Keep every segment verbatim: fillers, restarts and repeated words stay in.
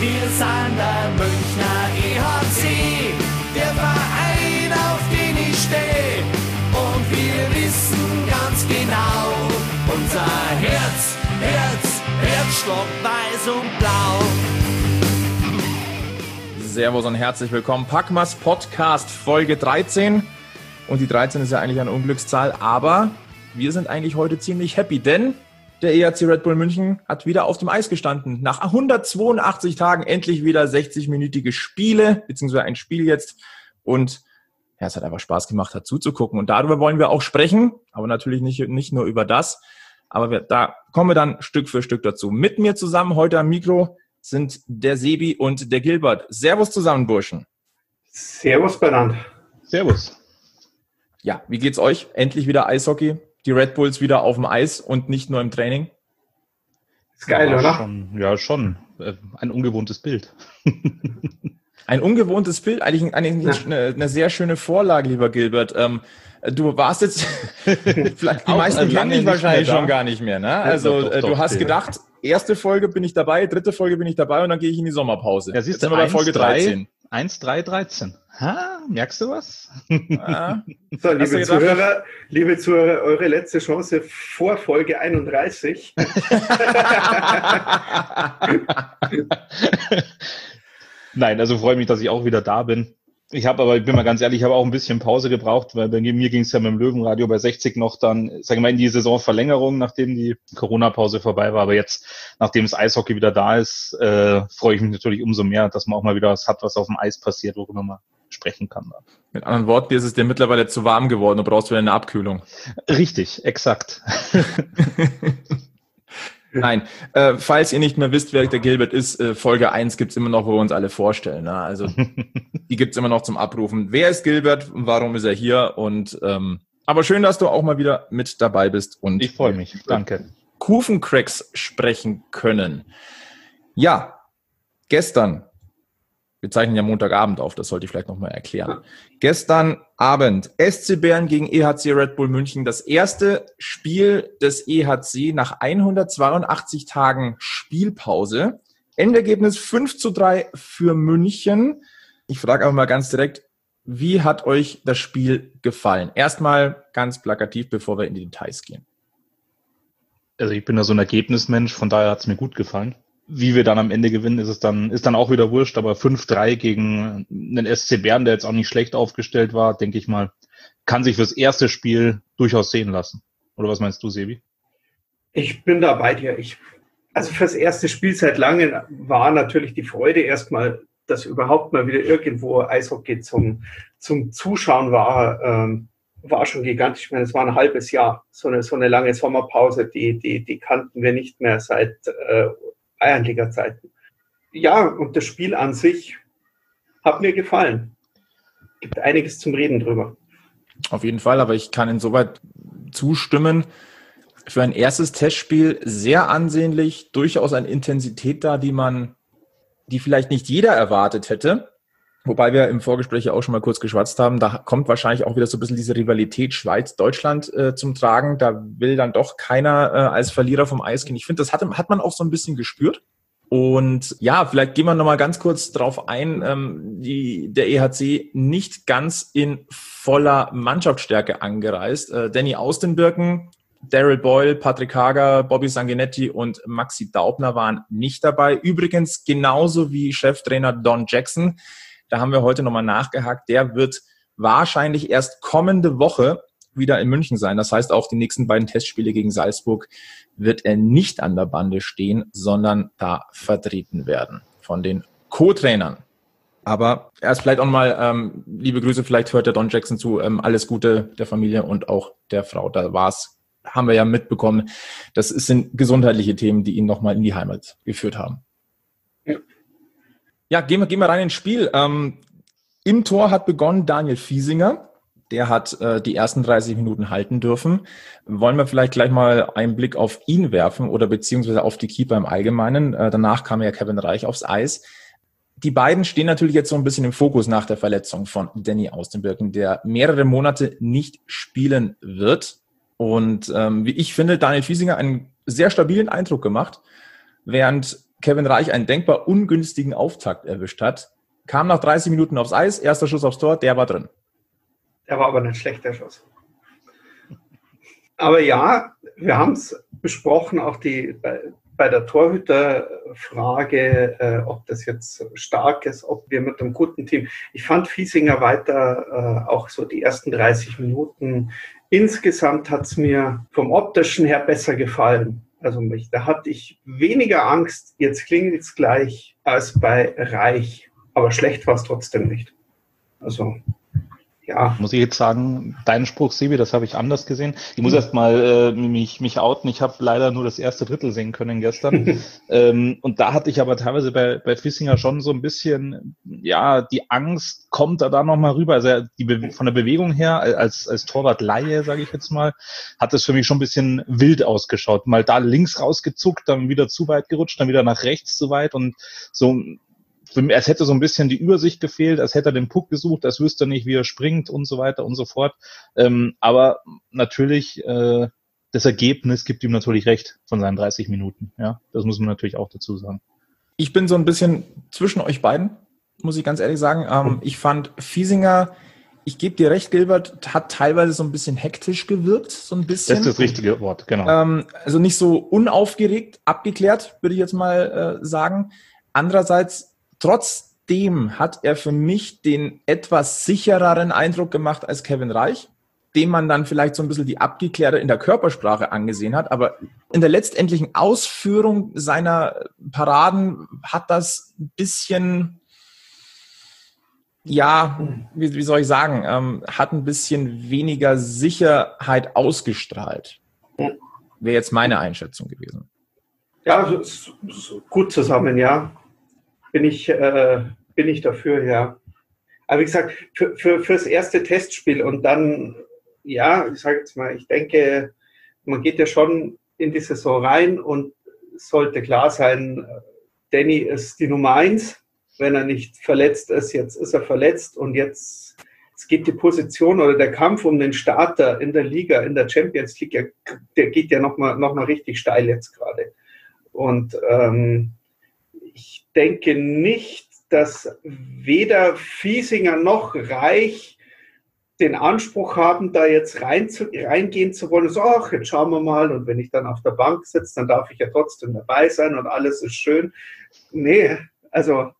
Wir sind der Münchner E H C, der Verein, auf den ich stehe. Und wir wissen ganz genau, unser Herz, Herz, Herzschlag weiß und blau. Servus und herzlich willkommen. Packmas Podcast Folge dreizehn. Und die dreizehn ist ja eigentlich eine Unglückszahl, aber wir sind eigentlich heute ziemlich happy, denn der E H C Red Bull München hat wieder auf dem Eis gestanden. Nach hundertzweiundachtzig Tagen endlich wieder sechzig-minütige Spiele, beziehungsweise ein Spiel jetzt. Und ja, es hat einfach Spaß gemacht, hat zuzugucken. Und darüber wollen wir auch sprechen, aber natürlich nicht, nicht nur über das. Aber wir, da kommen wir dann Stück für Stück dazu. Mit mir zusammen heute am Mikro sind der Sebi und der Gilbert. Servus zusammen, Burschen. Servus, Bernhard. Servus. Ja, wie geht's euch? Endlich wieder Eishockey. Die Red Bulls wieder auf dem Eis und nicht nur im Training. Ist geil, ja, oder? Schon, ja, schon. Ein ungewohntes Bild. Ein ungewohntes Bild, eigentlich, eigentlich ja. eine, eine sehr schöne Vorlage, lieber Gilbert. Ähm, du warst jetzt, vielleicht die meisten kennen dich wahrscheinlich schon gar nicht mehr, ne? Also doch, doch, du hast gedacht, erste Folge bin ich dabei, dritte Folge bin ich dabei und dann gehe ich in die Sommerpause. Ja, siehst du, jetzt sind wir bei Folge dreizehn. eins drei dreizehn. Ha, merkst du was? Ja. So, liebe Zuhörer, liebe Zuhörer, eure letzte Chance vor Folge einunddreißig. Nein, also freue mich, dass ich auch wieder da bin. Ich habe aber, ich bin mal ganz ehrlich, ich habe auch ein bisschen Pause gebraucht, weil bei mir ging es ja mit dem Löwenradio bei sechzig noch dann, sagen wir mal, in die Saisonverlängerung, nachdem die Corona-Pause vorbei war. Aber jetzt, nachdem das Eishockey wieder da ist, äh, freue ich mich natürlich umso mehr, dass man auch mal wieder was hat, was auf dem Eis passiert, worüber man sprechen kann. Dann. Mit anderen Worten, dir ist es dir mittlerweile zu warm geworden, du brauchst wieder eine Abkühlung. Richtig, exakt. Nein, äh, falls ihr nicht mehr wisst, wer der Gilbert ist, äh, Folge eins gibt's immer noch, wo wir uns alle vorstellen. Ne? Also die gibt's immer noch zum Abrufen. Wer ist Gilbert und warum ist er hier? Und ähm, aber schön, dass du auch mal wieder mit dabei bist. Und ich freue mich, danke. Kufencracks sprechen können. Ja, gestern, wir zeichnen ja Montagabend auf, das sollte ich vielleicht nochmal erklären. Gestern Abend, S C Bern gegen E H C Red Bull München, das erste Spiel des E H C nach hundertzweiundachtzig Tagen Spielpause. Endergebnis fünf zu drei für München. Ich frage aber mal ganz direkt, wie hat euch das Spiel gefallen? Erstmal ganz plakativ, bevor wir in die Details gehen. Also ich bin da so ein Ergebnismensch, von daher hat es mir gut gefallen. Wie wir dann am Ende gewinnen, ist es dann, ist dann auch wieder wurscht, aber fünf drei gegen einen S C Bern, der jetzt auch nicht schlecht aufgestellt war, denke ich mal, kann sich fürs erste Spiel durchaus sehen lassen. Oder was meinst du, Sebi? Ich bin da bei dir. Ich, also fürs erste Spiel seit langem war natürlich die Freude erstmal, dass überhaupt mal wieder irgendwo Eishockey zum, zum Zuschauen war, ähm, war schon gigantisch. Ich meine, es war ein halbes Jahr, so eine, so eine lange Sommerpause, die, die, die kannten wir nicht mehr seit äh, Bayernliga-Zeiten. Ja, und das Spiel an sich hat mir gefallen. Gibt einiges zum Reden drüber. Auf jeden Fall, aber ich kann insoweit zustimmen. Für ein erstes Testspiel sehr ansehnlich, durchaus eine Intensität da, die man, die vielleicht nicht jeder erwartet hätte. Wobei wir im Vorgespräch ja auch schon mal kurz geschwatzt haben, da kommt wahrscheinlich auch wieder so ein bisschen diese Rivalität Schweiz-Deutschland äh, zum Tragen. Da will dann doch keiner äh, als Verlierer vom Eis gehen. Ich finde, das hat, hat man auch so ein bisschen gespürt. Und ja, vielleicht gehen wir nochmal ganz kurz drauf ein, ähm, die, der E H C nicht ganz in voller Mannschaftsstärke angereist. Äh, Danny Austenbirken, Daryl Boyle, Patrick Hager, Bobby Sanguinetti und Maxi Daubner waren nicht dabei. Übrigens genauso wie Cheftrainer Don Jackson. Da haben wir heute nochmal nachgehakt. Der wird wahrscheinlich erst kommende Woche wieder in München sein. Das heißt, auch die nächsten beiden Testspiele gegen Salzburg wird er nicht an der Bande stehen, sondern da vertreten werden von den Co-Trainern. Aber erst vielleicht auch mal, ähm, liebe Grüße, vielleicht hört der Don Jackson zu, ähm, alles Gute der Familie und auch der Frau. Da war's, haben wir ja mitbekommen. Das sind gesundheitliche Themen, die ihn nochmal in die Heimat geführt haben. Ja. Ja, gehen wir, gehen wir rein ins Spiel. Ähm, im Tor hat begonnen Daniel Fiesinger. Der hat äh, die ersten dreißig Minuten halten dürfen. Wollen wir vielleicht gleich mal einen Blick auf ihn werfen oder beziehungsweise auf die Keeper im Allgemeinen. Äh, danach kam ja Kevin Reich aufs Eis. Die beiden stehen natürlich jetzt so ein bisschen im Fokus nach der Verletzung von Danny Austenbirken, der mehrere Monate nicht spielen wird. Und ähm, wie ich finde, Daniel Fiesinger einen sehr stabilen Eindruck gemacht, während Kevin Reich einen denkbar ungünstigen Auftakt erwischt hat. Kam nach dreißig Minuten aufs Eis, erster Schuss aufs Tor, der war drin. Der war aber nicht schlechter Schuss. Aber ja, wir haben es besprochen, auch die bei, bei der Torhüterfrage, äh, ob das jetzt stark ist, ob wir mit einem guten Team. Ich fand Fiesinger weiter, äh, auch so die ersten dreißig Minuten. Insgesamt hat es mir vom Optischen her besser gefallen. Also mich, da hatte ich weniger Angst, jetzt klingelt es gleich, als bei Reich. Aber schlecht war es trotzdem nicht. Also, ja. Muss ich jetzt sagen, deinen Spruch, Sebi, das habe ich anders gesehen. Ich muss mhm. erst mal äh, mich, mich outen. Ich habe leider nur das erste Drittel sehen können gestern. ähm, und da hatte ich aber teilweise bei, bei Fiesinger schon so ein bisschen, ja, die Angst, kommt er da nochmal rüber. Also die Be- von der Bewegung her, als, als Torwart-Laie, sage ich jetzt mal, hat es für mich schon ein bisschen wild ausgeschaut. Mal da links rausgezuckt, dann wieder zu weit gerutscht, dann wieder nach rechts zu weit und so. Als hätte so ein bisschen die Übersicht gefehlt, als hätte er den Puck gesucht, als wüsste er nicht, wie er springt und so weiter und so fort. Ähm, aber natürlich, äh, das Ergebnis gibt ihm natürlich recht von seinen dreißig Minuten. Ja, das muss man natürlich auch dazu sagen. Ich bin so ein bisschen zwischen euch beiden, muss ich ganz ehrlich sagen. Ähm, ich fand Fiesinger, ich gebe dir recht, Gilbert, hat teilweise so ein bisschen hektisch gewirkt, so ein bisschen. Das ist das richtige Wort, genau. Ähm, also nicht so unaufgeregt, abgeklärt, würde ich jetzt mal äh, sagen. Andererseits, trotzdem hat er für mich den etwas sichereren Eindruck gemacht als Kevin Reich, dem man dann vielleicht so ein bisschen die Abgeklärte in der Körpersprache angesehen hat. Aber in der letztendlichen Ausführung seiner Paraden hat das ein bisschen, ja, wie, wie soll ich sagen, ähm, hat ein bisschen weniger Sicherheit ausgestrahlt. Wäre jetzt meine Einschätzung gewesen. Ja, so, so gut zusammen, ja. Bin ich, äh, bin ich dafür, ja. Aber wie gesagt, für, für, fürs erste Testspiel und dann, ja, ich sage jetzt mal, ich denke, man geht ja schon in die Saison rein und es sollte klar sein, Danny ist die Nummer eins. Wenn er nicht verletzt ist, jetzt ist er verletzt und jetzt, jetzt geht die Position oder der Kampf um den Starter in der Liga, in der Champions League, der, der geht ja nochmal noch mal richtig steil jetzt gerade. Und ähm, ich denke nicht, dass weder Fiesinger noch Reich den Anspruch haben, da jetzt rein zu, reingehen zu wollen. So, ach, jetzt schauen wir mal. Und wenn ich dann auf der Bank sitze, dann darf ich ja trotzdem dabei sein und alles ist schön. Nee, also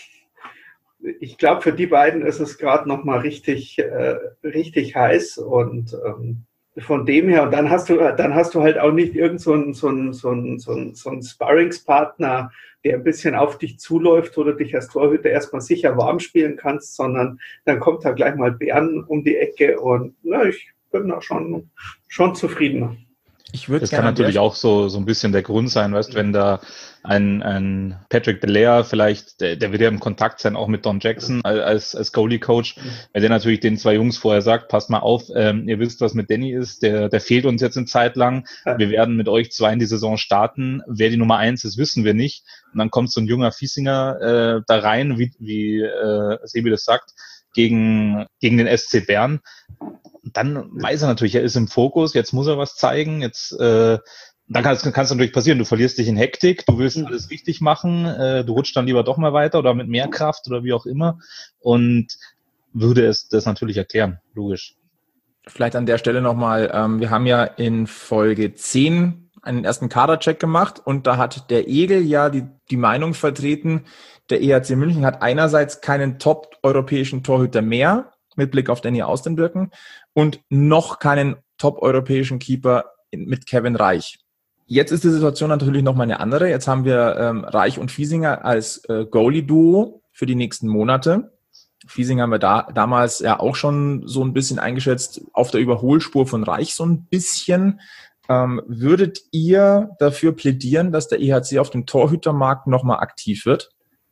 ich glaube, für die beiden ist es gerade nochmal richtig, äh, richtig heiß. Und ähm, von dem her, und dann hast du, dann hast du halt auch nicht irgend so einen, so einen, so einen, so einen, so einen Sparringspartner, der ein bisschen auf dich zuläuft oder dich als Torhüter erstmal sicher warm spielen kannst, sondern dann kommt da gleich mal Bern um die Ecke und na, ich bin da schon, schon zufrieden. Ich würde das kann natürlich auch so, so ein bisschen der Grund sein, weißt, wenn da ein, ein Patrick Belair vielleicht, der, der wird ja im Kontakt sein, auch mit Don Jackson als, als Goalie-Coach, weil der natürlich den zwei Jungs vorher sagt, passt mal auf, ähm, ihr wisst, was mit Danny ist, der, der fehlt uns jetzt eine Zeit lang, wir werden mit euch zwei in die Saison starten, wer die Nummer eins ist, wissen wir nicht, und dann kommt so ein junger Fiesinger äh, da rein, wie, wie äh, Sebi das sagt, gegen, gegen den S C Bern. Dann weiß er natürlich, er ist im Fokus, jetzt muss er was zeigen, jetzt äh, dann kann es kann's natürlich passieren, du verlierst dich in Hektik, du willst alles richtig machen, äh, du rutscht dann lieber doch mal weiter oder mit mehr Kraft oder wie auch immer und würde es das natürlich erklären, logisch. Vielleicht an der Stelle nochmal, ähm, wir haben ja in Folge zehn einen ersten Kadercheck gemacht und da hat der Egel ja die, die Meinung vertreten, der E H C München hat einerseits keinen top-europäischen Torhüter mehr, mit Blick auf Danny Austenbirken, und noch keinen top-europäischen Keeper mit Kevin Reich. Jetzt ist die Situation natürlich nochmal eine andere. Jetzt haben wir ähm, Reich und Fiesinger als äh, Goalie-Duo für die nächsten Monate. Fiesinger haben wir da damals ja auch schon so ein bisschen eingeschätzt, auf der Überholspur von Reich so ein bisschen. Ähm, würdet ihr dafür plädieren, dass der E H C auf dem Torhütermarkt nochmal aktiv wird?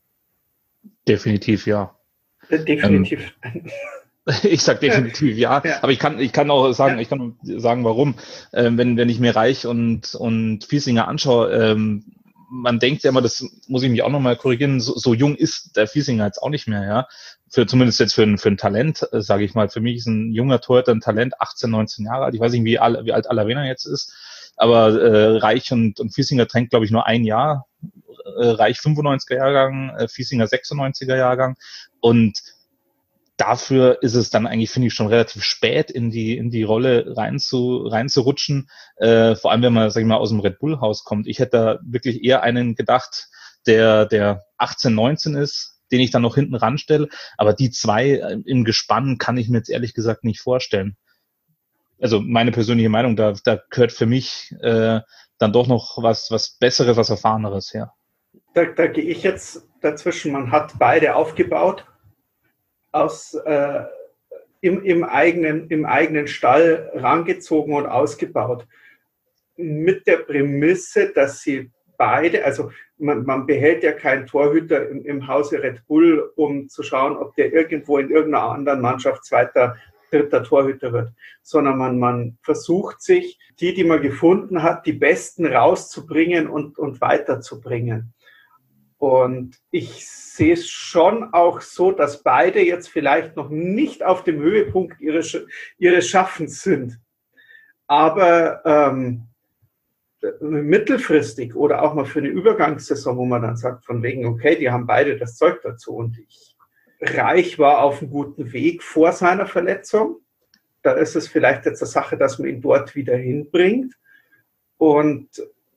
Definitiv, ja. Definitiv. Ähm, ich sag definitiv ja, ja, aber ich kann ich kann auch sagen, ich kann sagen, warum. Ähm, wenn wenn ich mir Reich und und Fiesinger anschaue, ähm, man denkt ja immer, das muss ich mich auch nochmal korrigieren, so, so jung ist der Fiesinger jetzt auch nicht mehr, ja. Für zumindest jetzt für ein für ein Talent, äh, sage ich mal. Für mich ist ein junger Torhüter ein Talent, achtzehn, neunzehn Jahre alt. Ich weiß nicht, wie, all, wie alt Alavena jetzt ist, aber äh, Reich und und Fiesinger trennt, glaube ich, nur ein Jahr. äh, Reich fünfundneunziger Jahrgang, äh, Fiesinger sechsundneunziger Jahrgang und dafür ist es dann eigentlich, finde ich, schon relativ spät in die in die Rolle rein zu reinzurutschen, äh, vor allem wenn man, sag ich mal, aus dem Red Bull Haus kommt. Ich hätte da wirklich eher einen gedacht, der der achtzehn, neunzehn ist, den ich dann noch hinten ranstelle, aber die zwei im Gespann kann ich mir jetzt ehrlich gesagt nicht vorstellen. Also meine persönliche Meinung, da da gehört für mich äh, dann doch noch was was Besseres, was Erfahreneres her. Da, da gehe ich jetzt dazwischen. Man hat beide aufgebaut. Aus, äh, im, im, eigenen, im eigenen Stall rangezogen und ausgebaut. Mit der Prämisse, dass sie beide, also man, man behält ja keinen Torhüter im, im Hause Red Bull, um zu schauen, ob der irgendwo in irgendeiner anderen Mannschaft zweiter, dritter Torhüter wird, sondern man, man versucht sich, die, die man gefunden hat, die Besten rauszubringen und, und weiterzubringen. Und ich sehe es schon auch so, dass beide jetzt vielleicht noch nicht auf dem Höhepunkt ihres, ihres Schaffens sind. Aber ähm, mittelfristig oder auch mal für eine Übergangssaison, wo man dann sagt, von wegen, okay, die haben beide das Zeug dazu. Und ich, Reich war auf einem guten Weg vor seiner Verletzung. Da ist es vielleicht jetzt eine Sache, dass man ihn dort wieder hinbringt. Und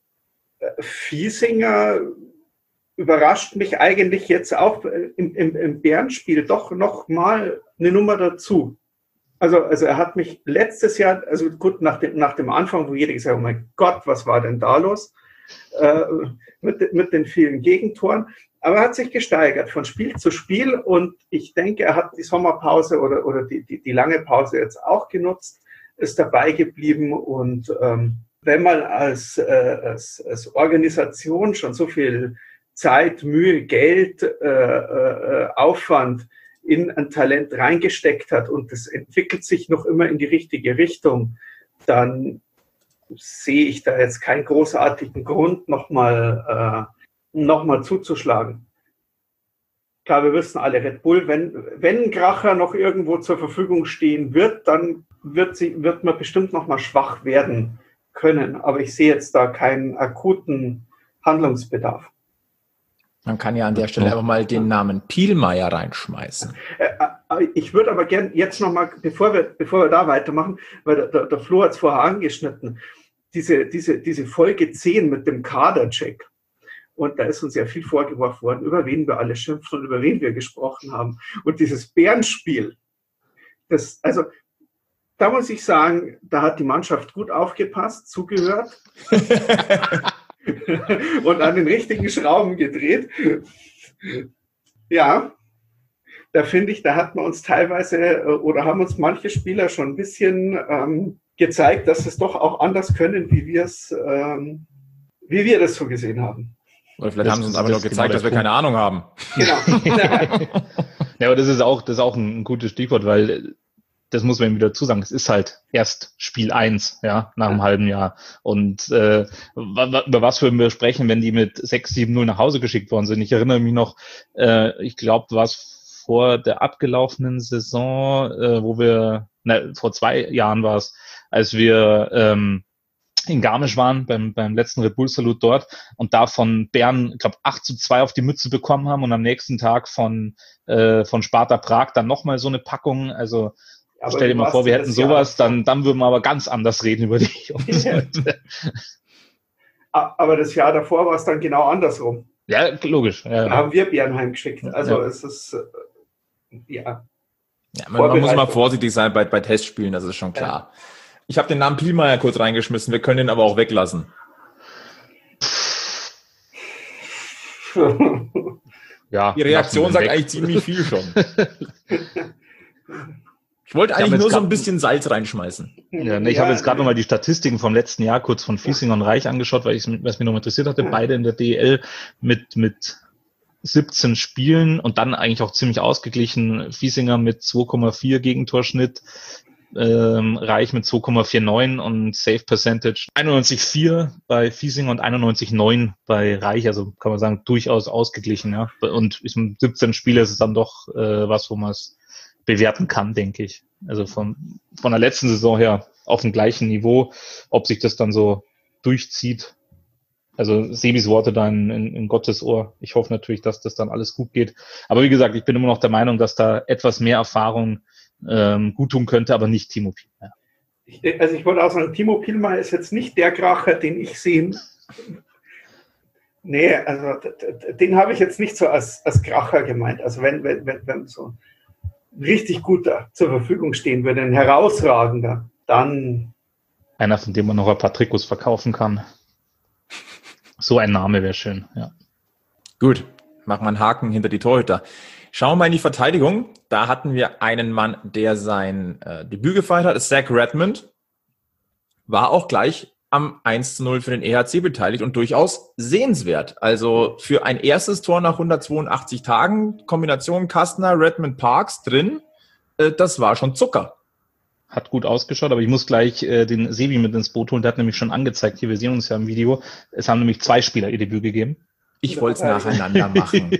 Fiesinger überrascht mich eigentlich jetzt auch im, im, im Bärenspiel doch noch mal eine Nummer dazu. Also, also er hat mich letztes Jahr, also gut, nach dem, nach dem Anfang, wo jeder gesagt hat, oh mein Gott, was war denn da los? Äh, mit, mit den vielen Gegentoren. Aber er hat sich gesteigert von Spiel zu Spiel und ich denke, er hat die Sommerpause oder, oder die, die, die lange Pause jetzt auch genutzt, ist dabei geblieben und ähm, wenn man als, äh, als, als Organisation schon so viel Zeit, Mühe, Geld, äh, äh, Aufwand in ein Talent reingesteckt hat und es entwickelt sich noch immer in die richtige Richtung, dann sehe ich da jetzt keinen großartigen Grund, nochmal äh, noch mal zuzuschlagen. Klar, wir wissen alle, Red Bull, wenn, wenn ein Kracher noch irgendwo zur Verfügung stehen wird, dann wird, sie, wird man bestimmt nochmal schwach werden können. Aber ich sehe jetzt da keinen akuten Handlungsbedarf. Man kann ja an der Stelle einfach mal den Namen Pielmeier reinschmeißen. Ich würde aber gerne jetzt nochmal, bevor wir, bevor wir da weitermachen, weil der, der Flo hat es vorher angeschnitten, diese, diese, diese Folge zehn mit dem Kadercheck. Und da ist uns ja viel vorgeworfen worden, über wen wir alle schimpfen und über wen wir gesprochen haben. Und dieses Bärenspiel, das, also da muss ich sagen, da hat die Mannschaft gut aufgepasst, zugehört. Und an den richtigen Schrauben gedreht. Ja, da finde ich, da hat man uns teilweise oder haben uns manche Spieler schon ein bisschen ähm, gezeigt, dass es doch auch anders können, wie wir es, ähm, wie wir das so gesehen haben. Oder vielleicht das haben sie uns aber noch gezeigt, genau dass wir Punkt. keine Ahnung haben. Genau. Ja, aber das ist auch, das ist auch ein gutes Stichwort, weil das muss man wieder zusagen, es ist halt erst Spiel eins, ja, nach einem ja. halben Jahr. Und äh, über was würden wir sprechen, wenn die mit sechs sieben null nach Hause geschickt worden sind? Ich erinnere mich noch, äh, ich glaube, war es vor der abgelaufenen Saison, äh, wo wir, ne, vor zwei Jahren war es, als wir ähm, in Garmisch waren, beim, beim letzten Red Bull Salut dort und da von Bern, ich glaube, acht zu zwei auf die Mütze bekommen haben und am nächsten Tag von, äh, von Sparta Prag dann nochmal so eine Packung, also aber stell dir mal vor, wir hätten sowas, dann, dann würden wir aber ganz anders reden über dich. Aber das Jahr davor war es dann genau andersrum. Ja, logisch. Ja. Da haben wir Bernheim geschickt. Also ja. es ist, ja. ja man, man muss mal vorsichtig sein bei, bei Testspielen, das ist schon klar. Ja. Ich habe den Namen Pielmeier kurz reingeschmissen, wir können ihn aber auch weglassen. Ja, die Reaktion sagt weg. Eigentlich ziemlich viel schon. Ich wollte eigentlich ich nur so ein bisschen Salz reinschmeißen. Ja, ne, ich ja, habe jetzt gerade nochmal die Statistiken vom letzten Jahr kurz von Fiesinger und Reich angeschaut, weil ich was mich noch interessiert hatte. Beide in der D E L mit mit siebzehn Spielen und dann eigentlich auch ziemlich ausgeglichen. Fiesinger mit zwei Komma vier Gegentorschnitt, ähm, Reich mit zwei Komma neunundvierzig und Save Percentage einundneunzig Komma vier bei Fiesinger und einundneunzig Komma neun bei Reich. Also kann man sagen, durchaus ausgeglichen. Ja. Und siebzehn Spiele ist es dann doch äh, was, wo man es bewerten kann, denke ich. Also von, von der letzten Saison her auf dem gleichen Niveau. Ob sich das dann so durchzieht, Also Sebis Worte da in, in, in Gottes Ohr. Ich hoffe natürlich, dass das dann alles gut geht. Aber wie gesagt, ich bin immer noch der Meinung, dass da etwas mehr Erfahrung ähm, gut tun könnte, aber nicht Timo Pielmeier. Ich, also ich wollte auch sagen, Timo Pielmeier ist jetzt nicht der Kracher, den ich sehe. Nee, also den habe ich jetzt nicht so als, als Kracher gemeint. Also wenn, wenn, wenn so ein richtig guter zur Verfügung stehen würde, ein herausragender, dann... Einer, von dem man noch ein paar Trikots verkaufen kann. So ein Name wäre schön, ja. Gut, machen wir einen Haken hinter die Torhüter. Schauen wir mal in die Verteidigung. Da hatten wir einen Mann, der sein äh, Debüt gefeiert hat, Zach Redmond. War auch gleich am eins zu null für den E H C beteiligt und durchaus sehenswert. Also für ein erstes Tor nach hundertzweiundachtzig Tagen, Kombination Kastner, Redmond, Parks drin, äh, das war schon Zucker. Hat gut ausgeschaut, aber ich muss gleich äh, den Sebi mit ins Boot holen. Der hat nämlich schon angezeigt, hier, wir sehen uns ja im Video. Es haben nämlich zwei Spieler ihr Debüt gegeben. Ich wollte es nacheinander machen.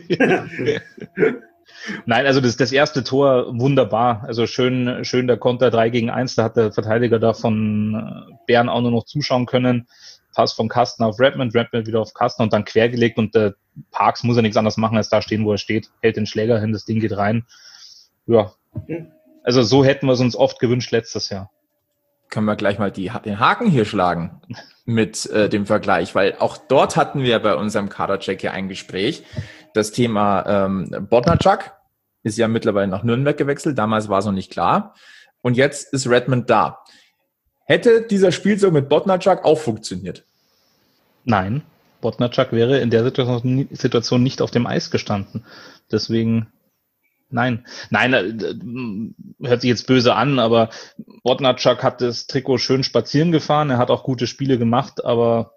Nein, also das, das erste Tor wunderbar. Also schön, schön der Konter drei gegen eins. Da hat der Verteidiger da von Bern auch nur noch zuschauen können. Pass von Kastner auf Redmond, Redmond wieder auf Kastner und dann quergelegt. Und der Parks muss ja nichts anderes machen, als da stehen, wo er steht. Hält den Schläger hin, das Ding geht rein. Ja. Also so hätten wir es uns oft gewünscht letztes Jahr. Können wir gleich mal die, den Haken hier schlagen mit äh, dem Vergleich, weil auch dort hatten wir bei unserem Kadercheck hier ein Gespräch. Das Thema ähm, Bodnarczak ist ja mittlerweile nach Nürnberg gewechselt, damals war es noch nicht klar. Und jetzt ist Redmond da. Hätte dieser Spielzug mit Bodnarczak auch funktioniert? Nein, Bodnarczak wäre in der Situation nicht auf dem Eis gestanden. Deswegen... Nein, nein, hört sich jetzt böse an, aber Bodnarczak hat das Trikot schön spazieren gefahren, er hat auch gute Spiele gemacht, aber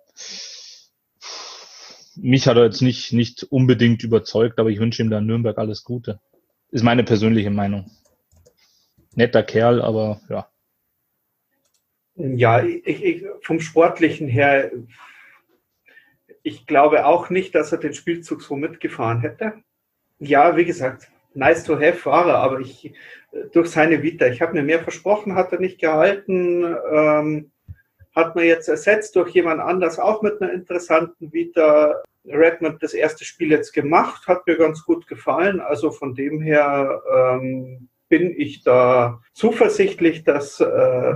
mich hat er jetzt nicht, nicht unbedingt überzeugt, aber ich wünsche ihm da in Nürnberg alles Gute. Ist meine persönliche Meinung. Netter Kerl, aber ja. Ja, ich, ich, vom Sportlichen her, ich glaube auch nicht, dass er den Spielzug so mitgefahren hätte. Ja, wie gesagt, nice to have war er, aber ich durch seine Vita, ich habe mir mehr versprochen, hat er nicht gehalten, ähm, hat man jetzt ersetzt durch jemand anders, auch mit einer interessanten Vita. Redmond das erste Spiel jetzt gemacht, hat mir ganz gut gefallen, also von dem her ähm, bin ich da zuversichtlich, dass äh,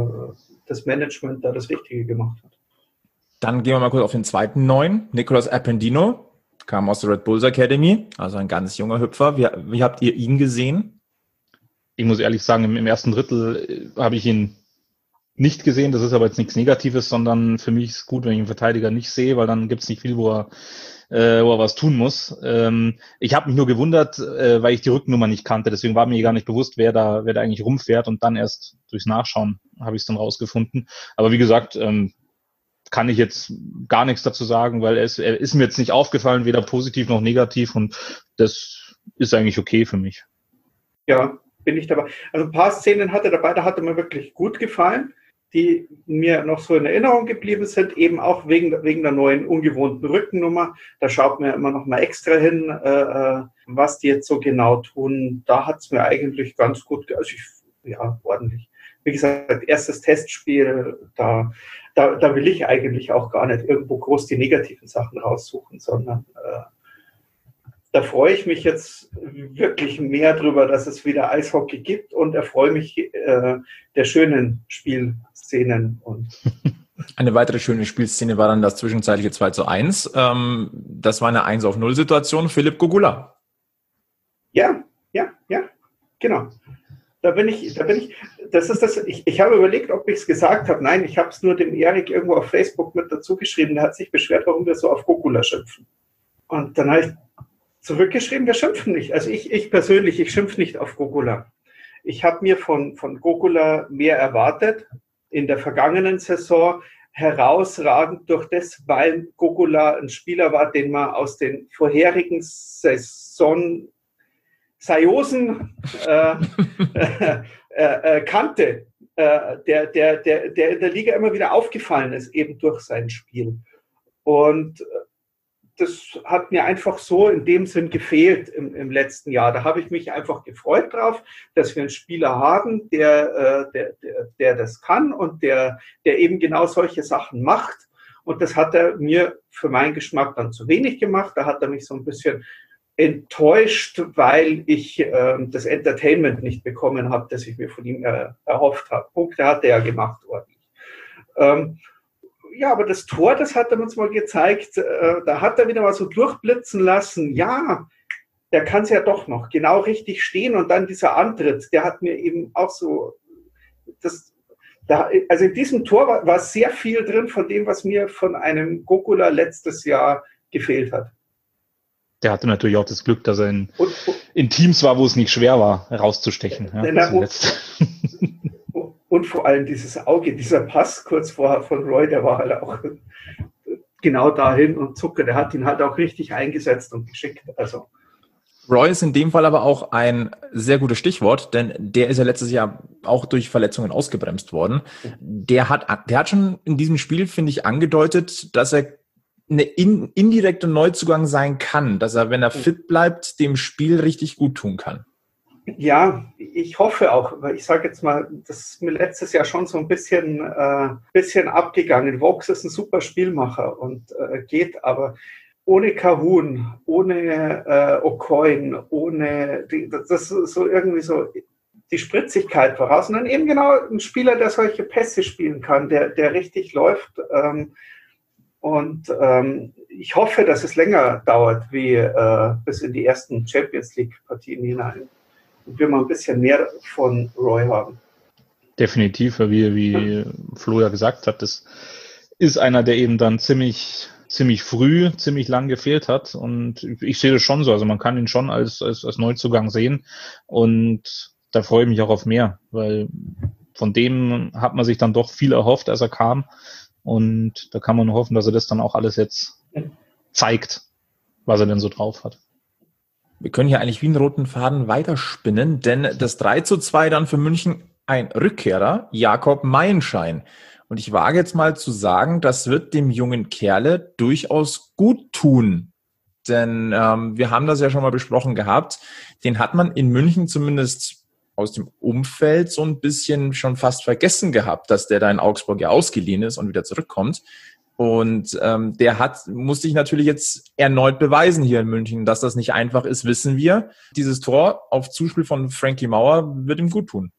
das Management da das Richtige gemacht hat. Dann gehen wir mal kurz auf den zweiten Neuen, Nicolas Appendino. Kam aus der Red Bulls Academy, also ein ganz junger Hüpfer. Wie, wie habt ihr ihn gesehen? Ich muss ehrlich sagen, im, im ersten Drittel äh, habe ich ihn nicht gesehen. Das ist aber jetzt nichts Negatives, sondern für mich ist es gut, wenn ich einen Verteidiger nicht sehe, weil dann gibt es nicht viel, wo er, äh, wo er was tun muss. Ähm, ich habe mich nur gewundert, äh, weil ich die Rückennummer nicht kannte. Deswegen war mir gar nicht bewusst, wer da, wer da eigentlich rumfährt. Und dann erst durchs Nachschauen habe ich es dann rausgefunden. Aber wie gesagt, ähm, kann ich jetzt gar nichts dazu sagen, weil er ist, er ist mir jetzt nicht aufgefallen, weder positiv noch negativ und das ist eigentlich okay für mich. Ja, bin ich dabei. Also ein paar Szenen hatte dabei, da hat er mir wirklich gut gefallen, die mir noch so in Erinnerung geblieben sind, eben auch wegen, wegen der neuen ungewohnten Rückennummer. Da schaut man immer noch mal extra hin, äh, was die jetzt so genau tun. Da hat es mir eigentlich ganz gut, also ich, ja, ordentlich. Wie gesagt, erstes Testspiel, da, da, da will ich eigentlich auch gar nicht irgendwo groß die negativen Sachen raussuchen, sondern äh, da freue ich mich jetzt wirklich mehr drüber, dass es wieder Eishockey gibt und erfreue mich äh, der schönen Spielszenen. Und eine weitere schöne Spielszene war dann das zwischenzeitliche zwei zu eins. Ähm, das war eine eins auf null Situation. Philipp Gogula. Ja, ja, ja, genau. Da bin ich, da bin ich, das ist das, ich, ich habe überlegt, ob ich es gesagt habe. Nein, ich habe es nur dem Erik irgendwo auf Facebook mit dazu geschrieben. Der hat sich beschwert, warum wir so auf Gogula schimpfen. Und dann habe ich zurückgeschrieben, wir schimpfen nicht. Also ich, ich persönlich, ich schimpfe nicht auf Gogula. Ich habe mir von, von Gogula mehr erwartet in der vergangenen Saison, herausragend durch das, weil Gogula ein Spieler war, den man aus den vorherigen Saison Sajosen äh, äh, äh, kannte, äh, der, der, der, der in der Liga immer wieder aufgefallen ist, eben durch sein Spiel. Und das hat mir einfach so in dem Sinn gefehlt im, im letzten Jahr. Da habe ich mich einfach gefreut drauf, dass wir einen Spieler haben, der, äh, der, der, der das kann und der, der eben genau solche Sachen macht. Und das hat er mir für meinen Geschmack dann zu wenig gemacht. Da hat er mich so ein bisschen enttäuscht, weil ich äh, das Entertainment nicht bekommen habe, das ich mir von ihm äh, erhofft habe. Punkte hat er ja gemacht, ordentlich. Ähm, ja, aber das Tor, das hat er uns mal gezeigt, äh, da hat er wieder mal so durchblitzen lassen. Ja, der kann es ja doch noch genau richtig stehen. Und dann dieser Antritt, der hat mir eben auch so, das, da, also in diesem Tor war, war sehr viel drin von dem, was mir von einem Gokula letztes Jahr gefehlt hat. Der hatte natürlich auch das Glück, dass er in, und, und, in Teams war, wo es nicht schwer war, rauszustechen. Ja, na, und, und vor allem dieses Auge, dieser Pass kurz vorher von Roy, der war halt auch genau dahin und Zucker, der hat ihn halt auch richtig eingesetzt und geschickt. Also Roy ist in dem Fall aber auch ein sehr gutes Stichwort, denn der ist ja letztes Jahr auch durch Verletzungen ausgebremst worden. Der hat, der hat schon in diesem Spiel, finde ich, angedeutet, dass er eine in, indirekte Neuzugang sein kann, dass er, wenn er fit bleibt, dem Spiel richtig gut tun kann. Ja, ich hoffe auch, weil ich sage jetzt mal, das ist mir letztes Jahr schon so ein bisschen, äh, bisschen abgegangen. Vox ist ein super Spielmacher und äh, geht, aber ohne Kahun, ohne äh, O'Coin, ohne, die, das ist so irgendwie so, die Spritzigkeit voraus. Und dann eben genau ein Spieler, der solche Pässe spielen kann, der, der richtig läuft. Ähm, Und ähm, ich hoffe, dass es länger dauert, wie äh, bis in die ersten Champions League-Partien hinein. Und wir mal ein bisschen mehr von Roy haben. Definitiv, wie, wie Flo ja gesagt hat, das ist einer, der eben dann ziemlich, ziemlich früh, ziemlich lang gefehlt hat. Und ich sehe das schon so. Also man kann ihn schon als, als, als Neuzugang sehen. Und da freue ich mich auch auf mehr, weil von dem hat man sich dann doch viel erhofft, als er kam. Und da kann man nur hoffen, dass er das dann auch alles jetzt zeigt, was er denn so drauf hat. Wir können hier eigentlich wie einen roten Faden weiterspinnen, denn das drei zu zwei dann für München ein Rückkehrer, Jakob Meienschein. Und ich wage jetzt mal zu sagen, das wird dem jungen Kerle durchaus gut tun. Denn ähm, wir haben das ja schon mal besprochen gehabt. Den hat man in München zumindest aus dem Umfeld so ein bisschen schon fast vergessen gehabt, dass der da in Augsburg ja ausgeliehen ist und wieder zurückkommt. Und ähm, der hat, muss sich natürlich jetzt erneut beweisen hier in München. Dass das nicht einfach ist, wissen wir. Dieses Tor auf Zuspiel von Frankie Mauer wird ihm gut tun.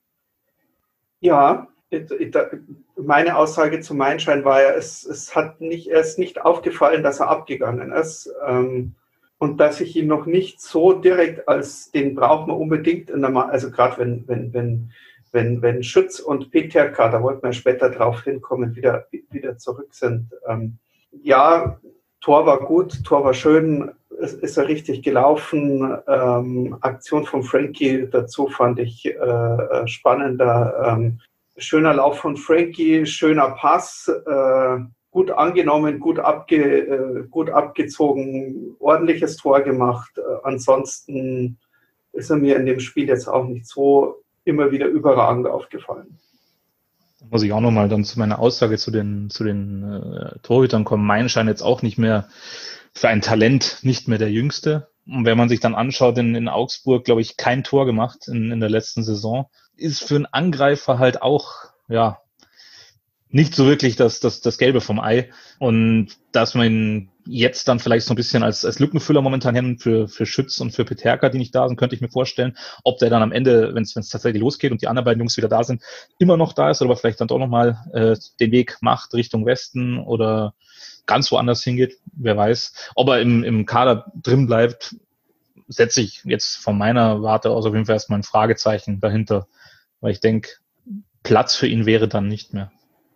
Ja, meine Aussage zu Meienschein war ja, es, es hat nicht, er ist nicht aufgefallen, dass er abgegangen ist. Ähm, Und dass ich ihn noch nicht so direkt als, den braucht man unbedingt, in der, also gerade wenn, wenn, wenn, wenn, wenn Schütz und Peterka, da wollten wir später drauf hinkommen, wieder, wieder zurück sind. Ähm, ja, Tor war gut, Tor war schön, es ist er richtig gelaufen. Ähm, Aktion von Frankie dazu fand ich äh, spannender. Ähm, schöner Lauf von Frankie, schöner Pass, äh, gut angenommen, gut, abge, äh, gut abgezogen, ordentliches Tor gemacht. Äh, ansonsten ist er mir in dem Spiel jetzt auch nicht so immer wieder überragend aufgefallen. Da muss ich auch nochmal dann zu meiner Aussage zu den, zu den äh, Torhütern kommen. Meienschein jetzt auch nicht mehr für ein Talent, nicht mehr der Jüngste. Und wenn man sich dann anschaut, in, in Augsburg, glaube ich, kein Tor gemacht in, in der letzten Saison, ist für einen Angreifer halt auch, ja, nicht so wirklich das, das, das Gelbe vom Ei. Und dass man ihn jetzt dann vielleicht so ein bisschen als, als Lückenfüller momentan hin für, für Schütz und für Peterka, die nicht da sind, könnte ich mir vorstellen, ob der dann am Ende, wenn es tatsächlich losgeht und die anderen beiden Jungs wieder da sind, immer noch da ist oder vielleicht dann doch nochmal äh, den Weg macht Richtung Westen oder ganz woanders hingeht, wer weiß. Ob er im, im Kader drin bleibt, setze ich jetzt von meiner Warte aus auf jeden Fall erstmal ein Fragezeichen dahinter, weil ich denke, Platz für ihn wäre dann nicht mehr.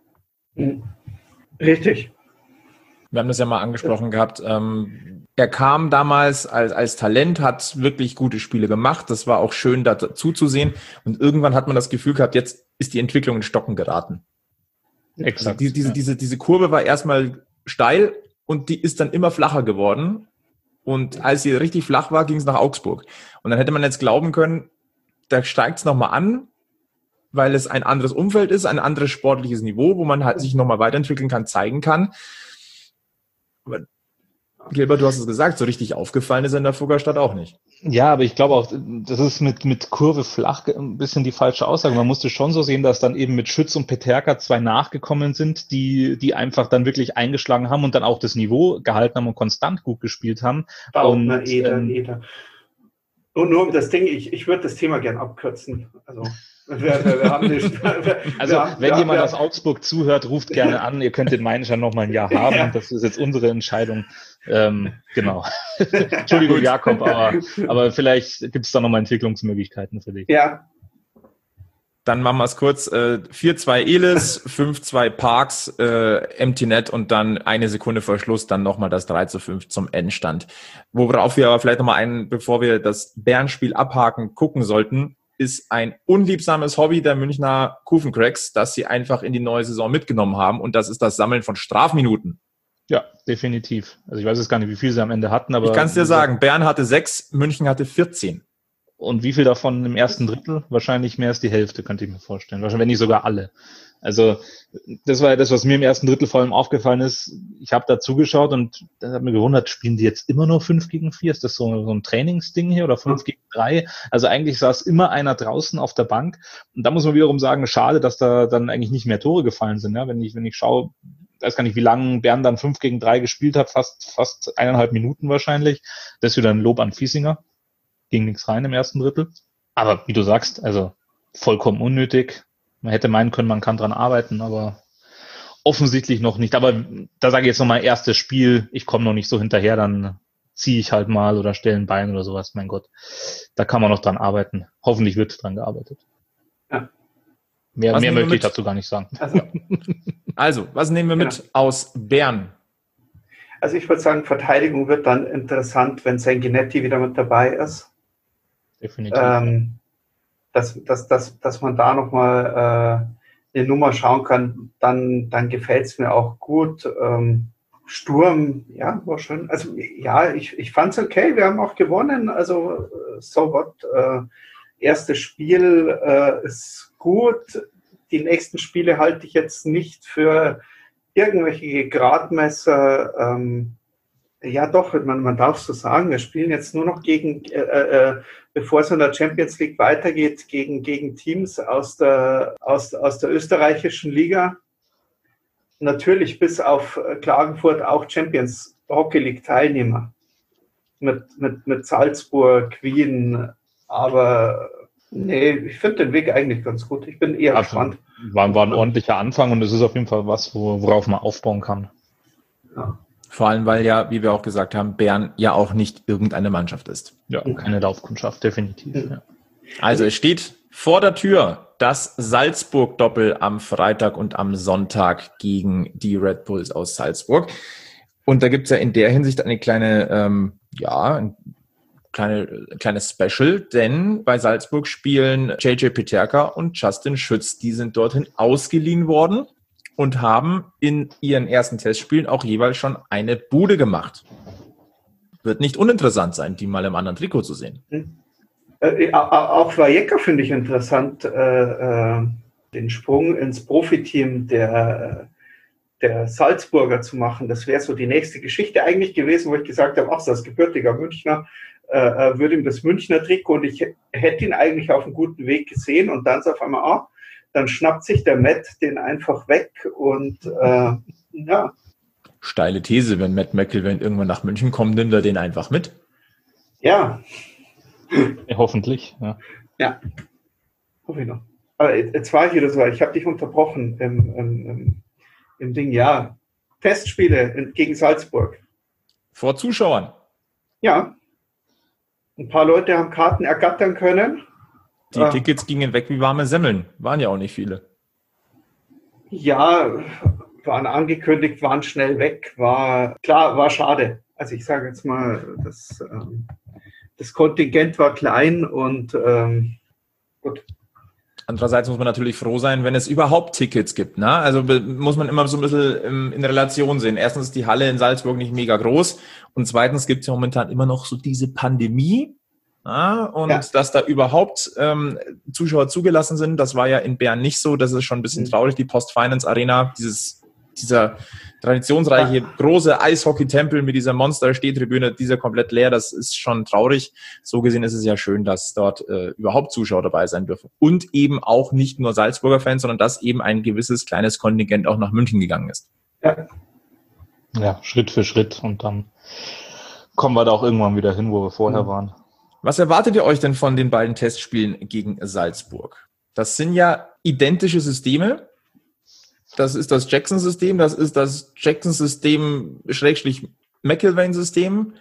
Richtig. Wir haben das ja mal angesprochen gehabt. Ähm, er kam damals als, als Talent, hat wirklich gute Spiele gemacht. Das war auch schön, dazu zu sehen. Und irgendwann hat man das Gefühl gehabt, jetzt ist die Entwicklung in Stocken geraten. Exakt. Also die, diese, ja. diese, diese Kurve war erstmal steil und die ist dann immer flacher geworden. Und als sie richtig flach war, ging es nach Augsburg. Und dann hätte man jetzt glauben können, da steigt es nochmal an, weil es ein anderes Umfeld ist, ein anderes sportliches Niveau, wo man halt sich nochmal weiterentwickeln kann, zeigen kann. Aber Gilbert, du hast es gesagt, so richtig aufgefallen ist er in der Fuggerstadt auch nicht. Ja, aber ich glaube auch, das ist mit, mit Kurve flach ein bisschen die falsche Aussage. Man musste schon so sehen, dass dann eben mit Schütz und Peterka zwei nachgekommen sind, die, die einfach dann wirklich eingeschlagen haben und dann auch das Niveau gehalten haben und konstant gut gespielt haben. Bautner, und, Eder, ähm, Eder. Und nur um das Ding, ich, ich würde das Thema gern abkürzen. Also, wir, wir, wir haben nicht, wir, also wir, wenn wir, jemand wir, aus Augsburg zuhört, ruft gerne an. Ihr könnt den Meinischer noch mal ein Jahr haben. Ja. Das ist jetzt unsere Entscheidung. Ähm, genau. Entschuldigung, Jakob, aber, aber vielleicht gibt es da noch mal Entwicklungsmöglichkeiten für dich. Ja. Dann machen wir es kurz. Äh, vier zwei Elis, fünf zwei Parks, äh, Empty Net und dann eine Sekunde vor Schluss dann nochmal das drei zu fünf zum Endstand. Worauf wir aber vielleicht nochmal einen, bevor wir das Bärenspiel abhaken, gucken sollten, ist ein unliebsames Hobby der Münchner Kufencracks, das sie einfach in die neue Saison mitgenommen haben, und das ist das Sammeln von Strafminuten. Ja, definitiv. Also ich weiß jetzt gar nicht, wie viel sie am Ende hatten, aber... Ich kann es dir sagen, Bern hatte sechs, München hatte vierzehn. Und wie viel davon im ersten Drittel? Wahrscheinlich mehr als die Hälfte, könnte ich mir vorstellen. Wahrscheinlich, wenn nicht sogar alle. Also das war ja das, was mir im ersten Drittel vor allem aufgefallen ist. Ich habe da zugeschaut und da hat mir gewundert, spielen die jetzt immer nur fünf gegen vier? Ist das so, so ein Trainingsding hier oder fünf gegen drei? Also eigentlich saß immer einer draußen auf der Bank. Und da muss man wiederum sagen, schade, dass da dann eigentlich nicht mehr Tore gefallen sind. Ja? Wenn ich, wenn ich schaue, ich weiß gar nicht, wie lange Bern dann fünf gegen drei gespielt hat, fast, fast eineinhalb Minuten wahrscheinlich. Das ist wieder ein Lob an Fiesinger. Ging nichts rein im ersten Drittel. Aber wie du sagst, also vollkommen unnötig. Man hätte meinen können, man kann dran arbeiten, aber offensichtlich noch nicht. Aber da sage ich jetzt nochmal, erstes Spiel, ich komme noch nicht so hinterher, dann ziehe ich halt mal oder stelle ein Bein oder sowas. Mein Gott, da kann man noch dran arbeiten. Hoffentlich wird dran gearbeitet. Ja. Mehr, mehr möchte ich mit? dazu gar nicht sagen. Also, Also, was nehmen wir mit Genau. aus Bern? also ich würde sagen, Verteidigung wird dann interessant, wenn Sanguinetti wieder mit dabei ist. Definitiv. Ähm, dass, dass, dass, dass man da nochmal äh, eine Nummer schauen kann, dann, dann gefällt es mir auch gut. Ähm, Sturm, ja, war schön. Also ja, ich, ich fand es okay, wir haben auch gewonnen, also äh, so what. Äh, erstes Spiel äh, ist gut. Die nächsten Spiele halte ich jetzt nicht für irgendwelche Gradmesser. Ähm, ja doch, man, man darf so sagen, wir spielen jetzt nur noch gegen, äh, äh, bevor es in der Champions League weitergeht, gegen, gegen Teams aus der, aus, aus der österreichischen Liga. Natürlich bis auf Klagenfurt auch Champions Hockey League Teilnehmer. Mit, mit, mit Salzburg, Wien, aber nee, ich finde den Weg eigentlich ganz gut. Ich bin eher Absolut. gespannt. War, war ein ordentlicher Anfang und es ist auf jeden Fall was, wo, worauf man aufbauen kann. Ja. Vor allem, weil ja, wie wir auch gesagt haben, Bern ja auch nicht irgendeine Mannschaft ist. Ja, keine Laufkundschaft, definitiv. Ja. Also es steht vor der Tür das Salzburg-Doppel am Freitag und am Sonntag gegen die Red Bulls aus Salzburg. Und da gibt's ja in der Hinsicht eine kleine, ähm, ja, ein kleine, kleines Special, denn bei Salzburg spielen J J Peterka und Justin Schütz. Die sind dorthin ausgeliehen worden und haben in ihren ersten Testspielen auch jeweils schon eine Bude gemacht. Wird nicht uninteressant sein, die mal im anderen Trikot zu sehen. Äh, auch Vallecka finde ich interessant, äh, äh, den Sprung ins Profiteam der, der Salzburger zu machen. Das wäre so die nächste Geschichte eigentlich gewesen, wo ich gesagt habe, ach, so als gebürtiger Münchner äh, würde ihm das Münchner Trikot, und ich hätte ihn eigentlich auf einem guten Weg gesehen, und dann ist auf einmal, ah, dann schnappt sich der Matt den einfach weg und äh, ja. Steile These, wenn Matt McIlvaine irgendwann nach München kommt, nimmt er den einfach mit. Ja. Ja, hoffentlich, ja. Ja, hoffe ich noch. Aber jetzt war ich wieder so, ich habe dich unterbrochen im, im, im, im Ding, ja. Testspiele gegen Salzburg. Vor Zuschauern. Ja. Ein paar Leute haben Karten ergattern können. Die Ah. Tickets gingen weg wie warme Semmeln. Waren ja auch nicht viele. Ja, waren angekündigt, waren schnell weg. War klar, war schade. Also ich sage jetzt mal, das, ähm, das Kontingent war klein und ähm, gut. Andererseits muss man natürlich froh sein, wenn es überhaupt Tickets gibt. Ne? Also be- muss man immer so ein bisschen ähm, in Relation sehen. Erstens ist die Halle in Salzburg nicht mega groß und zweitens gibt es ja momentan immer noch so diese Pandemie. Ja? Und Ja. dass da überhaupt ähm, Zuschauer zugelassen sind, das war ja in Bern nicht so. Das ist schon ein bisschen Mhm. traurig. Die Post-Finance Arena, dieses dieser traditionsreiche, große Eishockey-Tempel mit dieser Monster-Stehtribüne, dieser komplett leer, das ist schon traurig. So gesehen ist es ja schön, dass dort äh, überhaupt Zuschauer dabei sein dürfen. Und eben auch nicht nur Salzburger Fans, sondern dass eben ein gewisses kleines Kontingent auch nach München gegangen ist. Ja, ja Schritt für Schritt und dann kommen wir da auch irgendwann wieder hin, wo wir vorher mhm. waren. Was erwartet ihr euch denn von den beiden Testspielen gegen Salzburg? Das sind ja identische Systeme. Das ist das Jackson-System, das ist das Jackson-System Schrägstrich McIlvaine-System.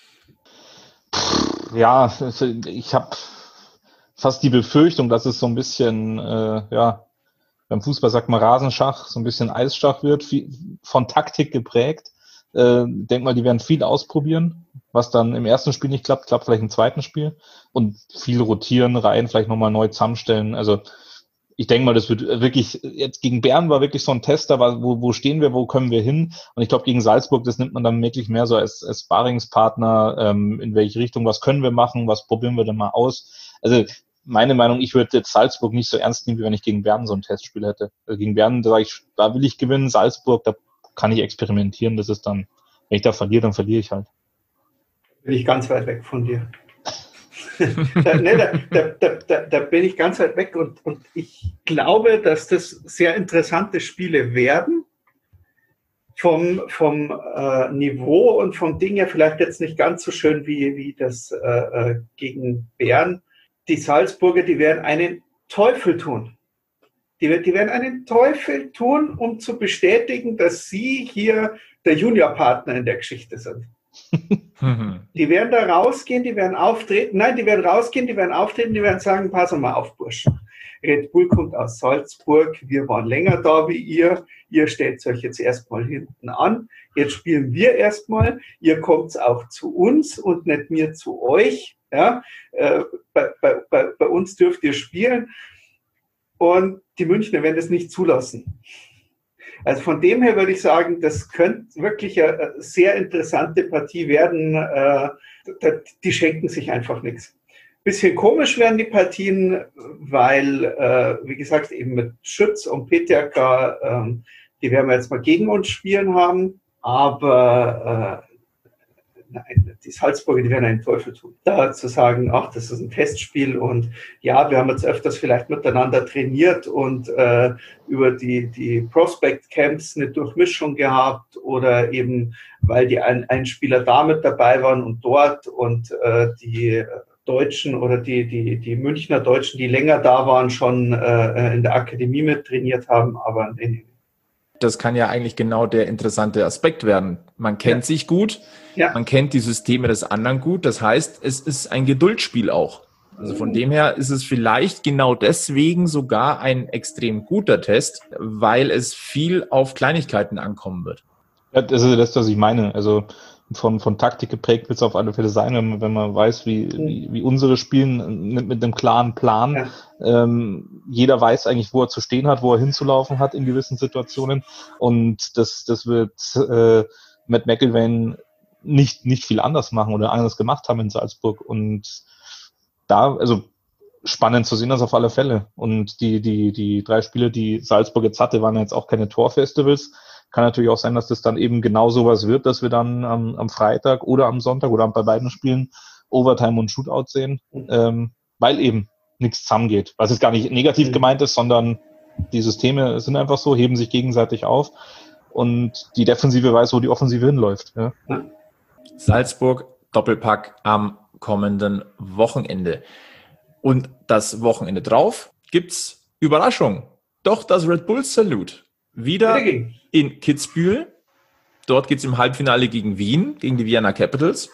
Ja, ich habe fast die Befürchtung, dass es so ein bisschen, äh, ja, beim Fußball sagt man Rasenschach, so ein bisschen Eisschach wird, viel, von Taktik geprägt. Äh, denk mal, die werden viel ausprobieren, was dann im ersten Spiel nicht klappt, klappt vielleicht im zweiten Spiel. Und viel rotieren, rein, vielleicht nochmal neu zusammenstellen. Also ich denke mal, das wird wirklich, jetzt gegen Bern war wirklich so ein Test, da war, wo, wo stehen wir, wo können wir hin? Und ich glaube, gegen Salzburg, das nimmt man dann wirklich mehr so als, als Sparringspartner, ähm, in welche Richtung, was können wir machen, was probieren wir denn mal aus? Also meine Meinung, ich würde jetzt Salzburg nicht so ernst nehmen, wie wenn ich gegen Bern so ein Testspiel hätte. Also gegen Bern, da, ich, da will ich gewinnen, Salzburg, da kann ich experimentieren, das ist dann, wenn ich da verliere, dann verliere ich halt. Bin ich ganz weit weg von dir. da, ne, da, da, da, da, da bin ich ganz weit weg und, und ich glaube, dass das sehr interessante Spiele werden. Vom, vom äh, Niveau und vom Ding her vielleicht jetzt nicht ganz so schön wie, wie das äh, gegen Bern. Die Salzburger, die werden einen Teufel tun. Die, die werden einen Teufel tun, um zu bestätigen, dass sie hier der Juniorpartner in der Geschichte sind. Die werden da rausgehen, die werden auftreten, nein, die werden rausgehen, die werden auftreten, die werden sagen, pass mal auf, Burschen. Red Bull kommt aus Salzburg, wir waren länger da wie ihr, ihr stellt euch jetzt erstmal hinten an, jetzt spielen wir erstmal, ihr kommt auch zu uns und nicht mir zu euch, ja, äh, bei, bei, bei, bei uns dürft ihr spielen und die Münchner werden das nicht zulassen. Also von dem her würde ich sagen, das könnte wirklich eine sehr interessante Partie werden. Die schenken sich einfach nichts. Bisschen komisch werden die Partien, weil, wie gesagt, eben mit Schütz und Peterka, die werden wir jetzt mal gegen uns spielen haben. Aber nein, die Salzburger, die werden einen Teufel tun. Da zu sagen, ach, das ist ein Testspiel und ja, wir haben jetzt öfters vielleicht miteinander trainiert und äh, über die, die Prospect-Camps eine Durchmischung gehabt oder eben, weil die ein, ein Spieler da mit dabei waren und dort und äh, die Deutschen oder die, die, die Münchner Deutschen, die länger da waren, schon äh, in der Akademie mit trainiert haben, aber in, das kann ja eigentlich genau der interessante Aspekt werden. Man kennt ja. sich gut, ja. man kennt die Systeme des anderen gut. Das heißt, es ist ein Geduldsspiel auch. Also von dem her ist es vielleicht genau deswegen sogar ein extrem guter Test, weil es viel auf Kleinigkeiten ankommen wird. Ja, das ist das, was ich meine. Also von, von Taktik geprägt wird es auf alle Fälle sein, wenn man, wenn man weiß, wie, wie, wie unsere spielen mit, mit einem klaren Plan. Ja. Ähm, jeder weiß eigentlich, wo er zu stehen hat, wo er hinzulaufen hat in gewissen Situationen. Und das, das wird äh, Matt McIlvaine nicht, nicht viel anders machen oder anders gemacht haben in Salzburg. Und da, also spannend zu sehen, das auf alle Fälle. Und die, die, die drei Spiele, die Salzburg jetzt hatte, waren jetzt auch keine Torfestivals. Kann natürlich auch sein, dass das dann eben genau sowas wird, dass wir dann am, am Freitag oder am Sonntag oder bei beiden Spielen Overtime und Shootout sehen, ähm, weil eben nichts zusammengeht. Was jetzt gar nicht negativ gemeint ist, sondern die Systeme sind einfach so, heben sich gegenseitig auf und die Defensive weiß, wo die Offensive hinläuft. Ja. Salzburg, Doppelpack am kommenden Wochenende. Und das Wochenende drauf gibt's Überraschung. Doch das Red Bull Salute. Wieder in Kitzbühel. Dort geht's im Halbfinale gegen Wien, gegen die Vienna Capitals